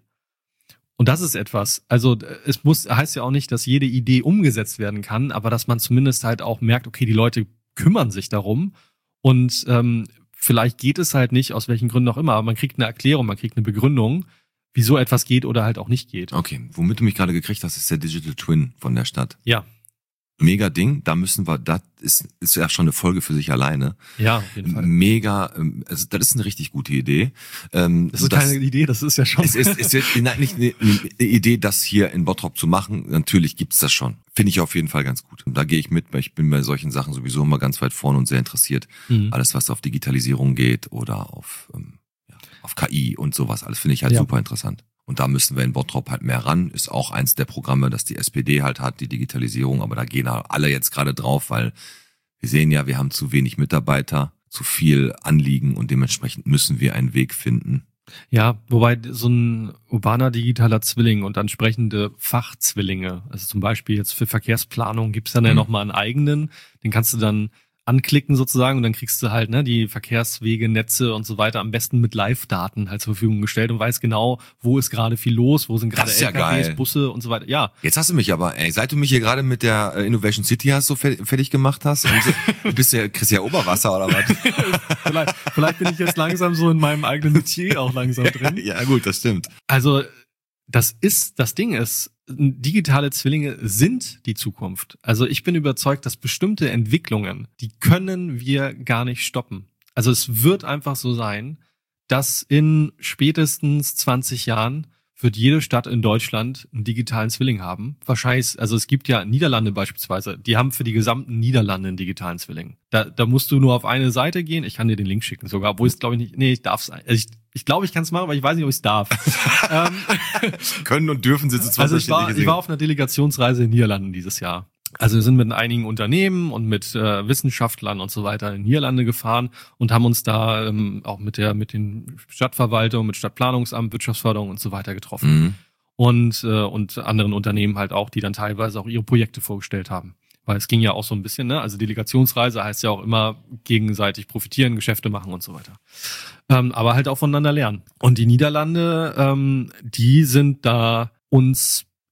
Und das ist etwas, also es muss, heißt ja auch nicht, dass jede Idee umgesetzt werden kann, aber dass man zumindest halt auch merkt, okay, die Leute kümmern sich darum und ähm, vielleicht geht es halt nicht, aus welchen Gründen auch immer, aber man kriegt eine Erklärung, man kriegt eine Begründung, wieso etwas geht oder halt auch nicht geht. Okay, womit du mich gerade gekriegt hast, ist der Digital Twin von der Stadt. Ja, Mega Ding, da müssen wir, das ist, ist ja schon eine Folge für sich alleine. ja, auf jeden Fall. Mega, ähm, also das ist eine richtig gute Idee. Ähm, Das ist keine Idee, das ist ja schon. Es ist, es ist nein, nicht eine, eine Idee, das hier in Bottrop zu machen. Natürlich gibt's das schon. Finde ich auf jeden Fall ganz gut. Da gehe ich mit, weil ich bin bei solchen Sachen sowieso immer ganz weit vorne und sehr interessiert. Mhm. Alles, was auf Digitalisierung geht oder auf, ähm, ja, auf K I und sowas, alles finde ich halt Ja. super interessant. Und da müssen wir in Bottrop halt mehr ran. Ist auch eins der Programme, das die S P D halt hat, die Digitalisierung. Aber da gehen alle jetzt gerade drauf, weil wir sehen ja, wir haben zu wenig Mitarbeiter, zu viel Anliegen und dementsprechend müssen wir einen Weg finden. Ja, wobei so ein urbaner digitaler Zwilling und entsprechende Fachzwillinge, also zum Beispiel jetzt für Verkehrsplanung gibt's dann ja Mhm. nochmal einen eigenen, den kannst du dann anklicken sozusagen und dann kriegst du halt ne die Verkehrswege, Netze und so weiter am besten mit Live-Daten halt zur Verfügung gestellt und weißt genau, wo ist gerade viel los, wo sind gerade Das ist ja L K Ws, geil. Busse und so weiter. Ja, Jetzt hast du mich aber, ey, seit du mich hier gerade mit der äh, Innovation City hast so fer- fertig gemacht hast, und so, bist du ja, kriegst ja Oberwasser oder was? vielleicht, vielleicht bin ich jetzt langsam so in meinem eigenen Metier auch langsam drin. Ja gut, das stimmt. Also das ist, das Ding ist, digitale Zwillinge sind die Zukunft. Also ich bin überzeugt, dass bestimmte Entwicklungen, die können wir gar nicht stoppen. Also es wird einfach so sein, dass in spätestens zwanzig Jahren wird jede Stadt in Deutschland einen digitalen Zwilling haben. Wahrscheinlich, also es gibt ja Niederlande beispielsweise, die haben für die gesamten Niederlande einen digitalen Zwilling. Da, da musst du nur auf eine Seite gehen. Ich kann dir den Link schicken sogar, obwohl ich es glaube ich nicht, nee, ich darf es. Also ich, ich glaube, ich kann es machen, aber ich weiß nicht, ob ich es darf. ähm, Können und dürfen sie zu zwei also ich war, unterschiedliche ich war auf einer Delegationsreise in Niederlanden dieses Jahr. Also wir sind mit einigen Unternehmen und mit äh, Wissenschaftlern und so weiter in Niederlande gefahren und haben uns da ähm, auch mit der mit den Stadtverwaltung, mit Stadtplanungsamt, Wirtschaftsförderung und so weiter getroffen. Mhm. Und äh, und anderen Unternehmen halt auch, die dann teilweise auch ihre Projekte vorgestellt haben. Weil es ging ja auch so ein bisschen, ne? Also Delegationsreise heißt ja auch immer gegenseitig profitieren, Geschäfte machen und so weiter. Ähm, aber halt auch voneinander lernen. Und die Niederlande, ähm, die sind da uns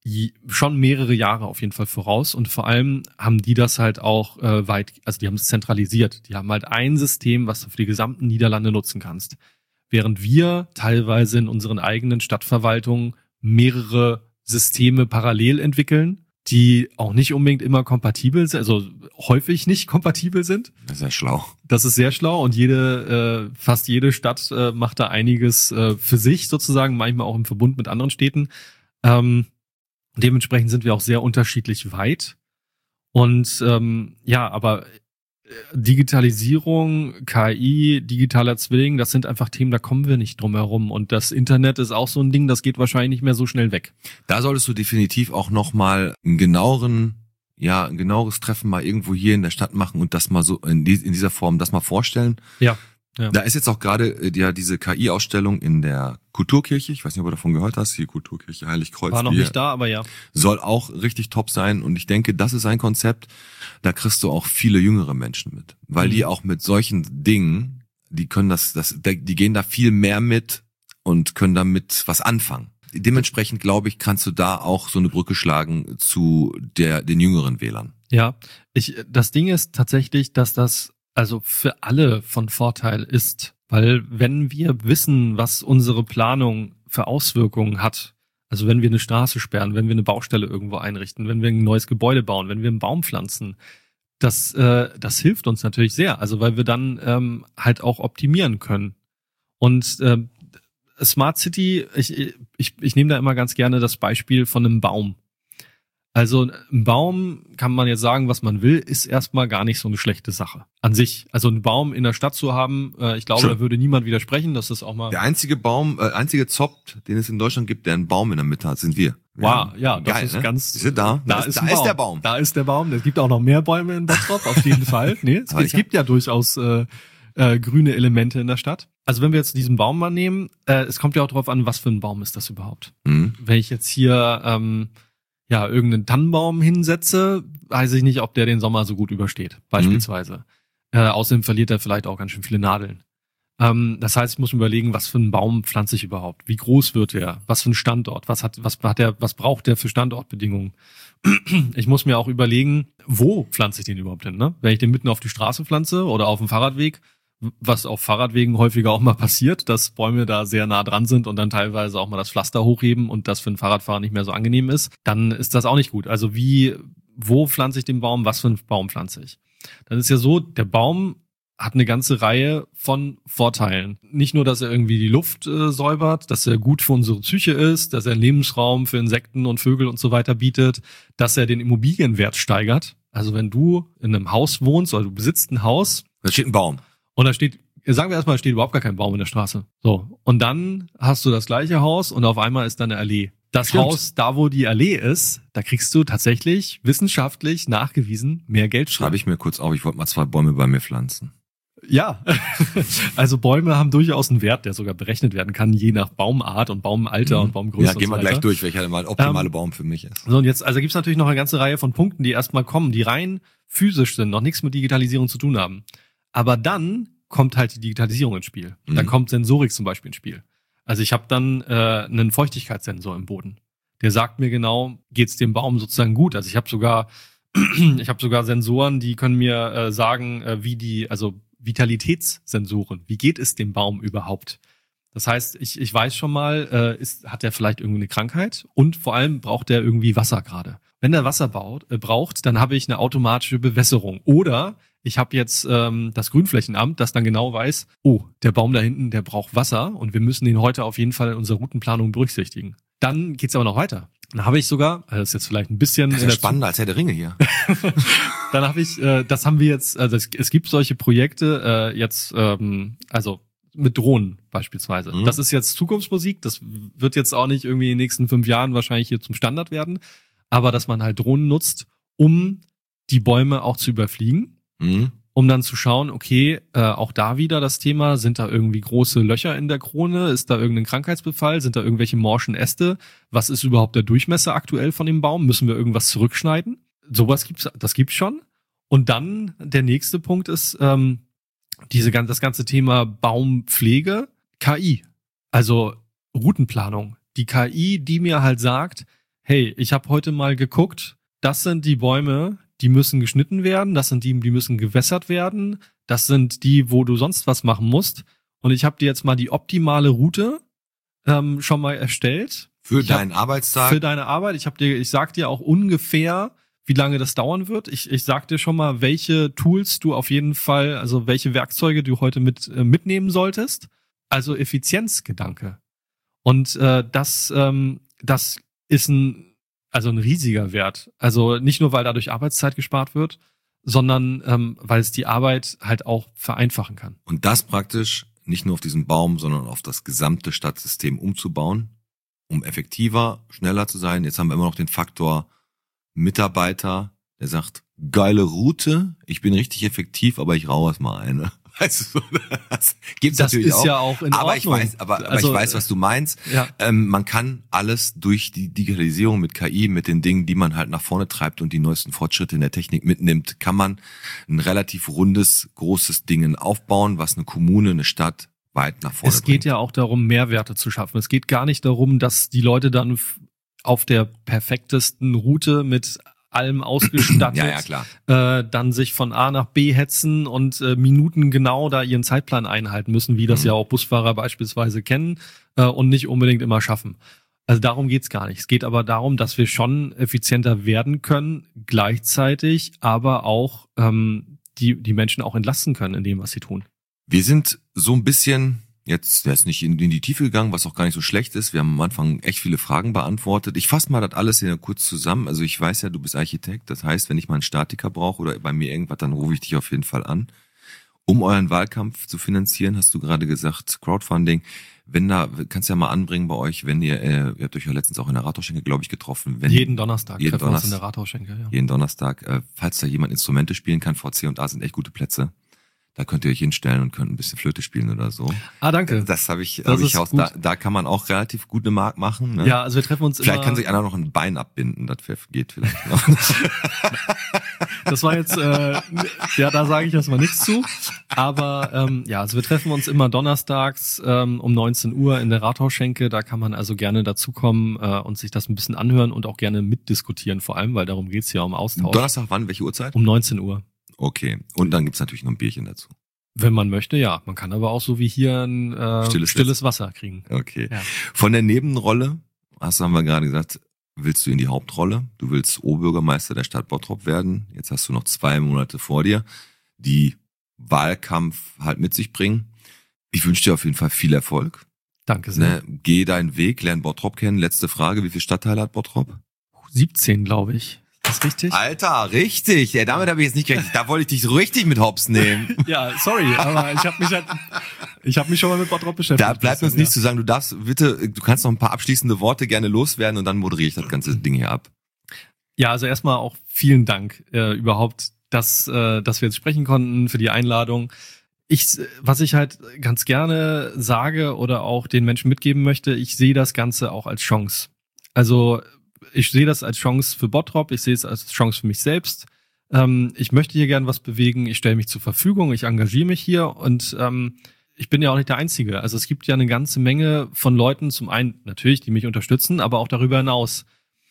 schon mehrere Jahre auf jeden Fall voraus und vor allem haben die das halt auch äh, weit, also die haben es zentralisiert. Die haben halt ein System, was du für die gesamten Niederlande nutzen kannst. Während wir teilweise in unseren eigenen Stadtverwaltungen mehrere Systeme parallel entwickeln, die auch nicht unbedingt immer kompatibel sind, also häufig nicht kompatibel sind. Das ist ja schlau. Das ist sehr schlau und jede, äh, fast jede Stadt äh, macht da einiges äh, für sich sozusagen, manchmal auch im Verbund mit anderen Städten. Ähm, dementsprechend sind wir auch sehr unterschiedlich weit. Und ähm, ja, aber Digitalisierung, K I, digitaler Zwilling, das sind einfach Themen, da kommen wir nicht drum herum. Und das Internet ist auch so ein Ding, das geht wahrscheinlich nicht mehr so schnell weg. Da solltest du definitiv auch nochmal einen genaueren, ja, ein genaueres Treffen mal irgendwo hier in der Stadt machen und das mal so in, die, in dieser Form das mal vorstellen. Ja. Ja. Da ist jetzt auch gerade äh, ja diese K I-Ausstellung in der Kulturkirche. Ich weiß nicht, ob du davon gehört hast. Die Kulturkirche Heiligkreuz. War noch nicht da, aber ja. Soll auch richtig top sein. Und ich denke, das ist ein Konzept, da kriegst du auch viele jüngere Menschen mit. Weil mhm. die auch mit solchen Dingen, die können das, das, die gehen da viel mehr mit und können damit was anfangen. Dementsprechend, glaube ich, kannst du da auch so eine Brücke schlagen zu der, den jüngeren Wählern. Ja, ich, das Ding ist tatsächlich, dass das also für alle von Vorteil ist, weil wenn wir wissen, was unsere Planung für Auswirkungen hat, also wenn wir eine Straße sperren, wenn wir eine Baustelle irgendwo einrichten, wenn wir ein neues Gebäude bauen, wenn wir einen Baum pflanzen, das äh, das hilft uns natürlich sehr, also weil wir dann ähm, halt auch optimieren können. Und äh, Smart City, ich ich ich nehme da immer ganz gerne das Beispiel von einem Baum. Also ein Baum, kann man jetzt sagen, was man will, ist erstmal gar nicht so eine schlechte Sache an sich. Also einen Baum in der Stadt zu haben, äh, ich glaube, Schön. Da würde niemand widersprechen, dass das auch mal... Der einzige Baum, äh, einzige Zopp, den es in Deutschland gibt, der einen Baum in der Mitte hat, sind wir. wir wow, ja, das geil, ist ne? ganz... Ist da? Da, da, ist, ist, da ist der Baum. Da ist der Baum. Es gibt auch noch mehr Bäume in Bottrop, auf jeden Fall. Nee, es, es gibt ja durchaus äh, äh, grüne Elemente in der Stadt. Also wenn wir jetzt diesen Baum mal nehmen, äh, es kommt ja auch darauf an, was für ein Baum ist das überhaupt. Mhm. Wenn ich jetzt hier... Ähm, ja, irgendeinen Tannenbaum hinsetze, weiß ich nicht, ob der den Sommer so gut übersteht, beispielsweise. Mhm. Äh, außerdem verliert er vielleicht auch ganz schön viele Nadeln. Ähm, das heißt, ich muss mir überlegen, was für einen Baum pflanze ich überhaupt? Wie groß wird der? Was für ein Standort? Was hat, was hat der, was braucht der für Standortbedingungen? Ich muss mir auch überlegen, wo pflanze ich den überhaupt hin, ne? Wenn ich den mitten auf die Straße pflanze oder auf dem Fahrradweg, was auf Fahrradwegen häufiger auch mal passiert, dass Bäume da sehr nah dran sind und dann teilweise auch mal das Pflaster hochheben und das für einen Fahrradfahrer nicht mehr so angenehm ist, dann ist das auch nicht gut. Also wie, wo pflanze ich den Baum, was für einen Baum pflanze ich? Dann ist ja so, der Baum hat eine ganze Reihe von Vorteilen. Nicht nur, dass er irgendwie die Luft äh, säubert, dass er gut für unsere Psyche ist, dass er einen Lebensraum für Insekten und Vögel und so weiter bietet, dass er den Immobilienwert steigert. Also wenn du in einem Haus wohnst oder du besitzt ein Haus, da steht ein Baum. Und da steht, sagen wir erstmal, da steht überhaupt gar kein Baum in der Straße. So. Und dann hast du das gleiche Haus und auf einmal ist da eine Allee. Das Stimmt. Haus, da wo die Allee ist, da kriegst du tatsächlich wissenschaftlich nachgewiesen mehr Geld. Schreibe ich mir kurz auf, ich wollte mal zwei Bäume bei mir pflanzen. Ja, also Bäume haben durchaus einen Wert, der sogar berechnet werden kann, je nach Baumart und Baumalter mhm. und Baumgröße. Ja, gehen wir so gleich durch, welcher der optimale ähm, Baum für mich ist. So, und jetzt, also gibt's natürlich noch eine ganze Reihe von Punkten, die erstmal kommen, die rein physisch sind, noch nichts mit Digitalisierung zu tun haben. Aber dann kommt halt die Digitalisierung ins Spiel. Mhm. Dann kommt Sensorik zum Beispiel ins Spiel. Also ich habe dann äh, einen Feuchtigkeitssensor im Boden. Der sagt mir genau, geht's dem Baum sozusagen gut. Also ich habe sogar, ich habe sogar Sensoren, die können mir äh, sagen, äh, wie die, also Vitalitätssensoren, wie geht es dem Baum überhaupt? Das heißt, ich ich weiß schon mal, äh, ist, hat er vielleicht irgendwie eine Krankheit und vor allem braucht er irgendwie Wasser gerade. Wenn er Wasser baut, äh, braucht, dann habe ich eine automatische Bewässerung. Oder ich habe jetzt ähm, das Grünflächenamt, das dann genau weiß, oh, der Baum da hinten, der braucht Wasser und wir müssen den heute auf jeden Fall in unserer Routenplanung berücksichtigen. Dann geht's aber noch weiter. Dann habe ich sogar, also das ist jetzt vielleicht ein bisschen... Das ist ja spannender als Herr der Ringe hier. Dann habe ich, äh, das haben wir jetzt, also es, es gibt solche Projekte äh, jetzt, ähm, also mit Drohnen beispielsweise. Mhm. Das ist jetzt Zukunftsmusik, das wird jetzt auch nicht irgendwie in den nächsten fünf Jahren wahrscheinlich hier zum Standard werden, aber dass man halt Drohnen nutzt, um die Bäume auch zu überfliegen, mhm. um dann zu schauen, okay, äh, auch da wieder das Thema, sind da irgendwie große Löcher in der Krone, ist da irgendein Krankheitsbefall, sind da irgendwelche morschen Äste, was ist überhaupt der Durchmesser aktuell von dem Baum, müssen wir irgendwas zurückschneiden? Sowas gibt's, das gibt's schon. Und dann der nächste Punkt ist ähm, diese das ganze Thema Baumpflege, K I, also Routenplanung. Die K I, die mir halt sagt, hey, ich habe heute mal geguckt, das sind die Bäume, die müssen geschnitten werden, das sind die, die müssen gewässert werden, das sind die, wo du sonst was machen musst. Und ich habe dir jetzt mal die optimale Route ähm, schon mal erstellt. Für ich deinen hab, Arbeitstag? Für deine Arbeit. Ich habe dir, ich sag dir auch ungefähr, wie lange das dauern wird. Ich, ich sag dir schon mal, welche Tools du auf jeden Fall, also welche Werkzeuge du heute mit äh, mitnehmen solltest. Also Effizienzgedanke. Und äh, das, ähm, das ist ein, also ein riesiger Wert. Also nicht nur, weil dadurch Arbeitszeit gespart wird, sondern ähm, weil es die Arbeit halt auch vereinfachen kann. Und das praktisch nicht nur auf diesen Baum, sondern auf das gesamte Stadtsystem umzubauen, um effektiver, schneller zu sein. Jetzt haben wir immer noch den Faktor Mitarbeiter, der sagt, geile Route, ich bin richtig effektiv, aber ich rauche mal eine. Weißt du, das gibt's das natürlich ist auch. ja auch in aber Ordnung. ich weiß, aber, aber also, ich weiß, was du meinst. Ja. Ähm, man kann alles durch die Digitalisierung mit K I, mit den Dingen, die man halt nach vorne treibt und die neuesten Fortschritte in der Technik mitnimmt, kann man ein relativ rundes, großes Ding aufbauen, was eine Kommune, eine Stadt weit nach vorne Es geht bringt. ja auch darum, Mehrwerte zu schaffen. Es geht gar nicht darum, dass die Leute dann auf der perfektesten Route mit allem ausgestattet, ja, ja, klar. Äh, dann sich von A nach B hetzen und äh, Minuten genau da ihren Zeitplan einhalten müssen, wie das Mhm. ja auch Busfahrer beispielsweise kennen äh, und nicht unbedingt immer schaffen. Also darum geht's gar nicht. Es geht aber darum, dass wir schon effizienter werden können, gleichzeitig aber auch ähm, die, die Menschen auch entlasten können in dem, was sie tun. Wir sind so ein bisschen jetzt, der ist nicht in, in die Tiefe gegangen, was auch gar nicht so schlecht ist. Wir haben am Anfang echt viele Fragen beantwortet. Ich fasse mal das alles hier kurz zusammen. Also ich weiß ja, du bist Architekt. Das heißt, wenn ich mal einen Statiker brauche oder bei mir irgendwas, dann rufe ich dich auf jeden Fall an. Um euren Wahlkampf zu finanzieren, hast du gerade gesagt, Crowdfunding. Wenn da, kannst du ja mal anbringen bei euch, wenn ihr, äh, ihr habt euch ja letztens auch in der Rathausschenke, glaube ich, getroffen. Wenn, jeden Donnerstag jeden treffen wir uns in Donnerstag. der Rathausschenke. Ja. Jeden Donnerstag. Äh, falls da jemand Instrumente spielen kann, V C und A sind echt gute Plätze. Da könnt ihr euch hinstellen und könnt ein bisschen Flöte spielen oder so. Ah, danke. Das habe ich, Das hab ich ist aus. gut. Da, da kann man auch relativ gut eine Mark machen. Ne? Ja, also wir treffen uns Vielleicht immer. kann sich einer noch ein Bein abbinden, das geht vielleicht noch. Das war jetzt, äh, ja, da sage ich erstmal nichts zu. Aber ähm, ja, also wir treffen uns immer donnerstags ähm, um neunzehn Uhr in der Rathausschenke. Da kann man also gerne dazukommen äh, und sich das ein bisschen anhören und auch gerne mitdiskutieren, vor allem, weil darum geht's ja um Austausch. Donnerstag wann? Welche Uhrzeit? Um neunzehn Uhr. Okay. Und dann gibt's natürlich noch ein Bierchen dazu. Wenn man möchte, ja. Man kann aber auch so wie hier ein äh, Stilles stilles, Wasser kriegen. Okay. Ja. Von der Nebenrolle, hast du, haben wir gerade gesagt, willst du in die Hauptrolle? Du willst Oberbürgermeister der Stadt Bottrop werden. Jetzt hast du noch zwei Monate vor dir, die Wahlkampf halt mit sich bringen. Ich wünsche dir auf jeden Fall viel Erfolg. Danke sehr. Ne? Geh deinen Weg, lern Bottrop kennen. Letzte Frage, wie viele Stadtteile hat Bottrop? siebzehn, glaube ich. Ist das richtig? Alter, richtig. Ja, damit habe ich jetzt nicht gerechnet. Da wollte ich dich so richtig mit Hops nehmen. Ja, sorry, aber ich habe mich halt, ich habe mich schon mal mit Bottrop beschäftigt. Da bleibt uns ja. nichts zu sagen. Du darfst bitte, du kannst noch ein paar abschließende Worte gerne loswerden und dann moderiere ich das ganze Ding hier ab. Ja, also erstmal auch vielen Dank äh, überhaupt, dass, äh, dass wir jetzt sprechen konnten, für die Einladung. Ich, was ich halt ganz gerne sage oder auch den Menschen mitgeben möchte, ich sehe das Ganze auch als Chance. Also ich sehe das als Chance für Bottrop, ich sehe es als Chance für mich selbst. Ähm, ich möchte hier gern was bewegen, ich stelle mich zur Verfügung, ich engagiere mich hier und ähm, ich bin ja auch nicht der Einzige. Also es gibt ja eine ganze Menge von Leuten, zum einen natürlich, die mich unterstützen, aber auch darüber hinaus.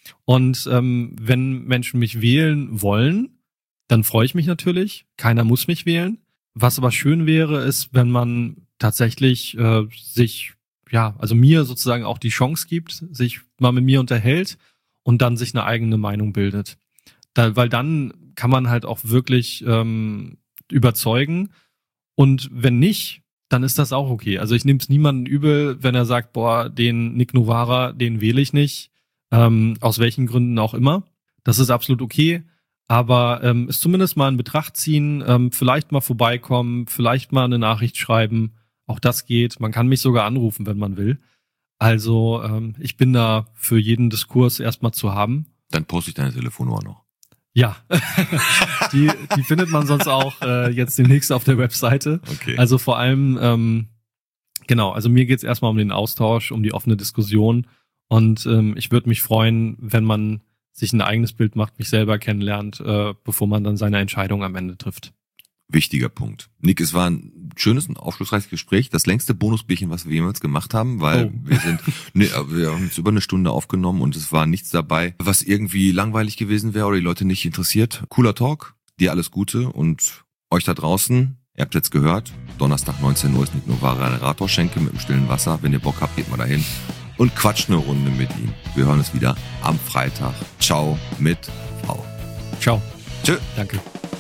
Und ähm, wenn Menschen mich wählen wollen, dann freue ich mich natürlich. Keiner muss mich wählen. Was aber schön wäre, ist, wenn man tatsächlich äh, sich, ja, also mir sozusagen auch die Chance gibt, sich mal mit mir unterhält und dann sich eine eigene Meinung bildet. Da, weil dann kann man halt auch wirklich ähm, überzeugen. Und wenn nicht, dann ist das auch okay. Also ich nehme es niemanden übel, wenn er sagt, boah, den Nick Novara, den wähle ich nicht. Ähm, aus welchen Gründen auch immer. Das ist absolut okay. Aber ähm, es zumindest mal in Betracht ziehen, ähm, vielleicht mal vorbeikommen, vielleicht mal eine Nachricht schreiben. Auch das geht. Man kann mich sogar anrufen, wenn man will. Also ähm, ich bin da für jeden Diskurs erstmal zu haben. Dann poste ich deine Telefonnummer noch. Ja, die, die findet man sonst auch äh, jetzt demnächst auf der Webseite. Okay. Also vor allem, ähm, genau, also mir geht's erstmal um den Austausch, um die offene Diskussion. Und ähm, ich würde mich freuen, wenn man sich ein eigenes Bild macht, mich selber kennenlernt, äh, bevor man dann seine Entscheidung am Ende trifft. Wichtiger Punkt. Nick, es war ein schönes und aufschlussreiches Gespräch. Das längste Bonusbierchen, was wir jemals gemacht haben, weil Oh. wir sind, ne, wir haben jetzt über eine Stunde aufgenommen und es war nichts dabei, was irgendwie langweilig gewesen wäre oder die Leute nicht interessiert. Cooler Talk, dir alles Gute und euch da draußen, ihr habt jetzt gehört, Donnerstag neunzehn Uhr ist Nick Novara Ratoschenke mit dem stillen Wasser. Wenn ihr Bock habt, geht mal dahin und quatscht eine Runde mit ihm. Wir hören uns wieder am Freitag. Ciao mit V. Ciao. Tschö. Danke.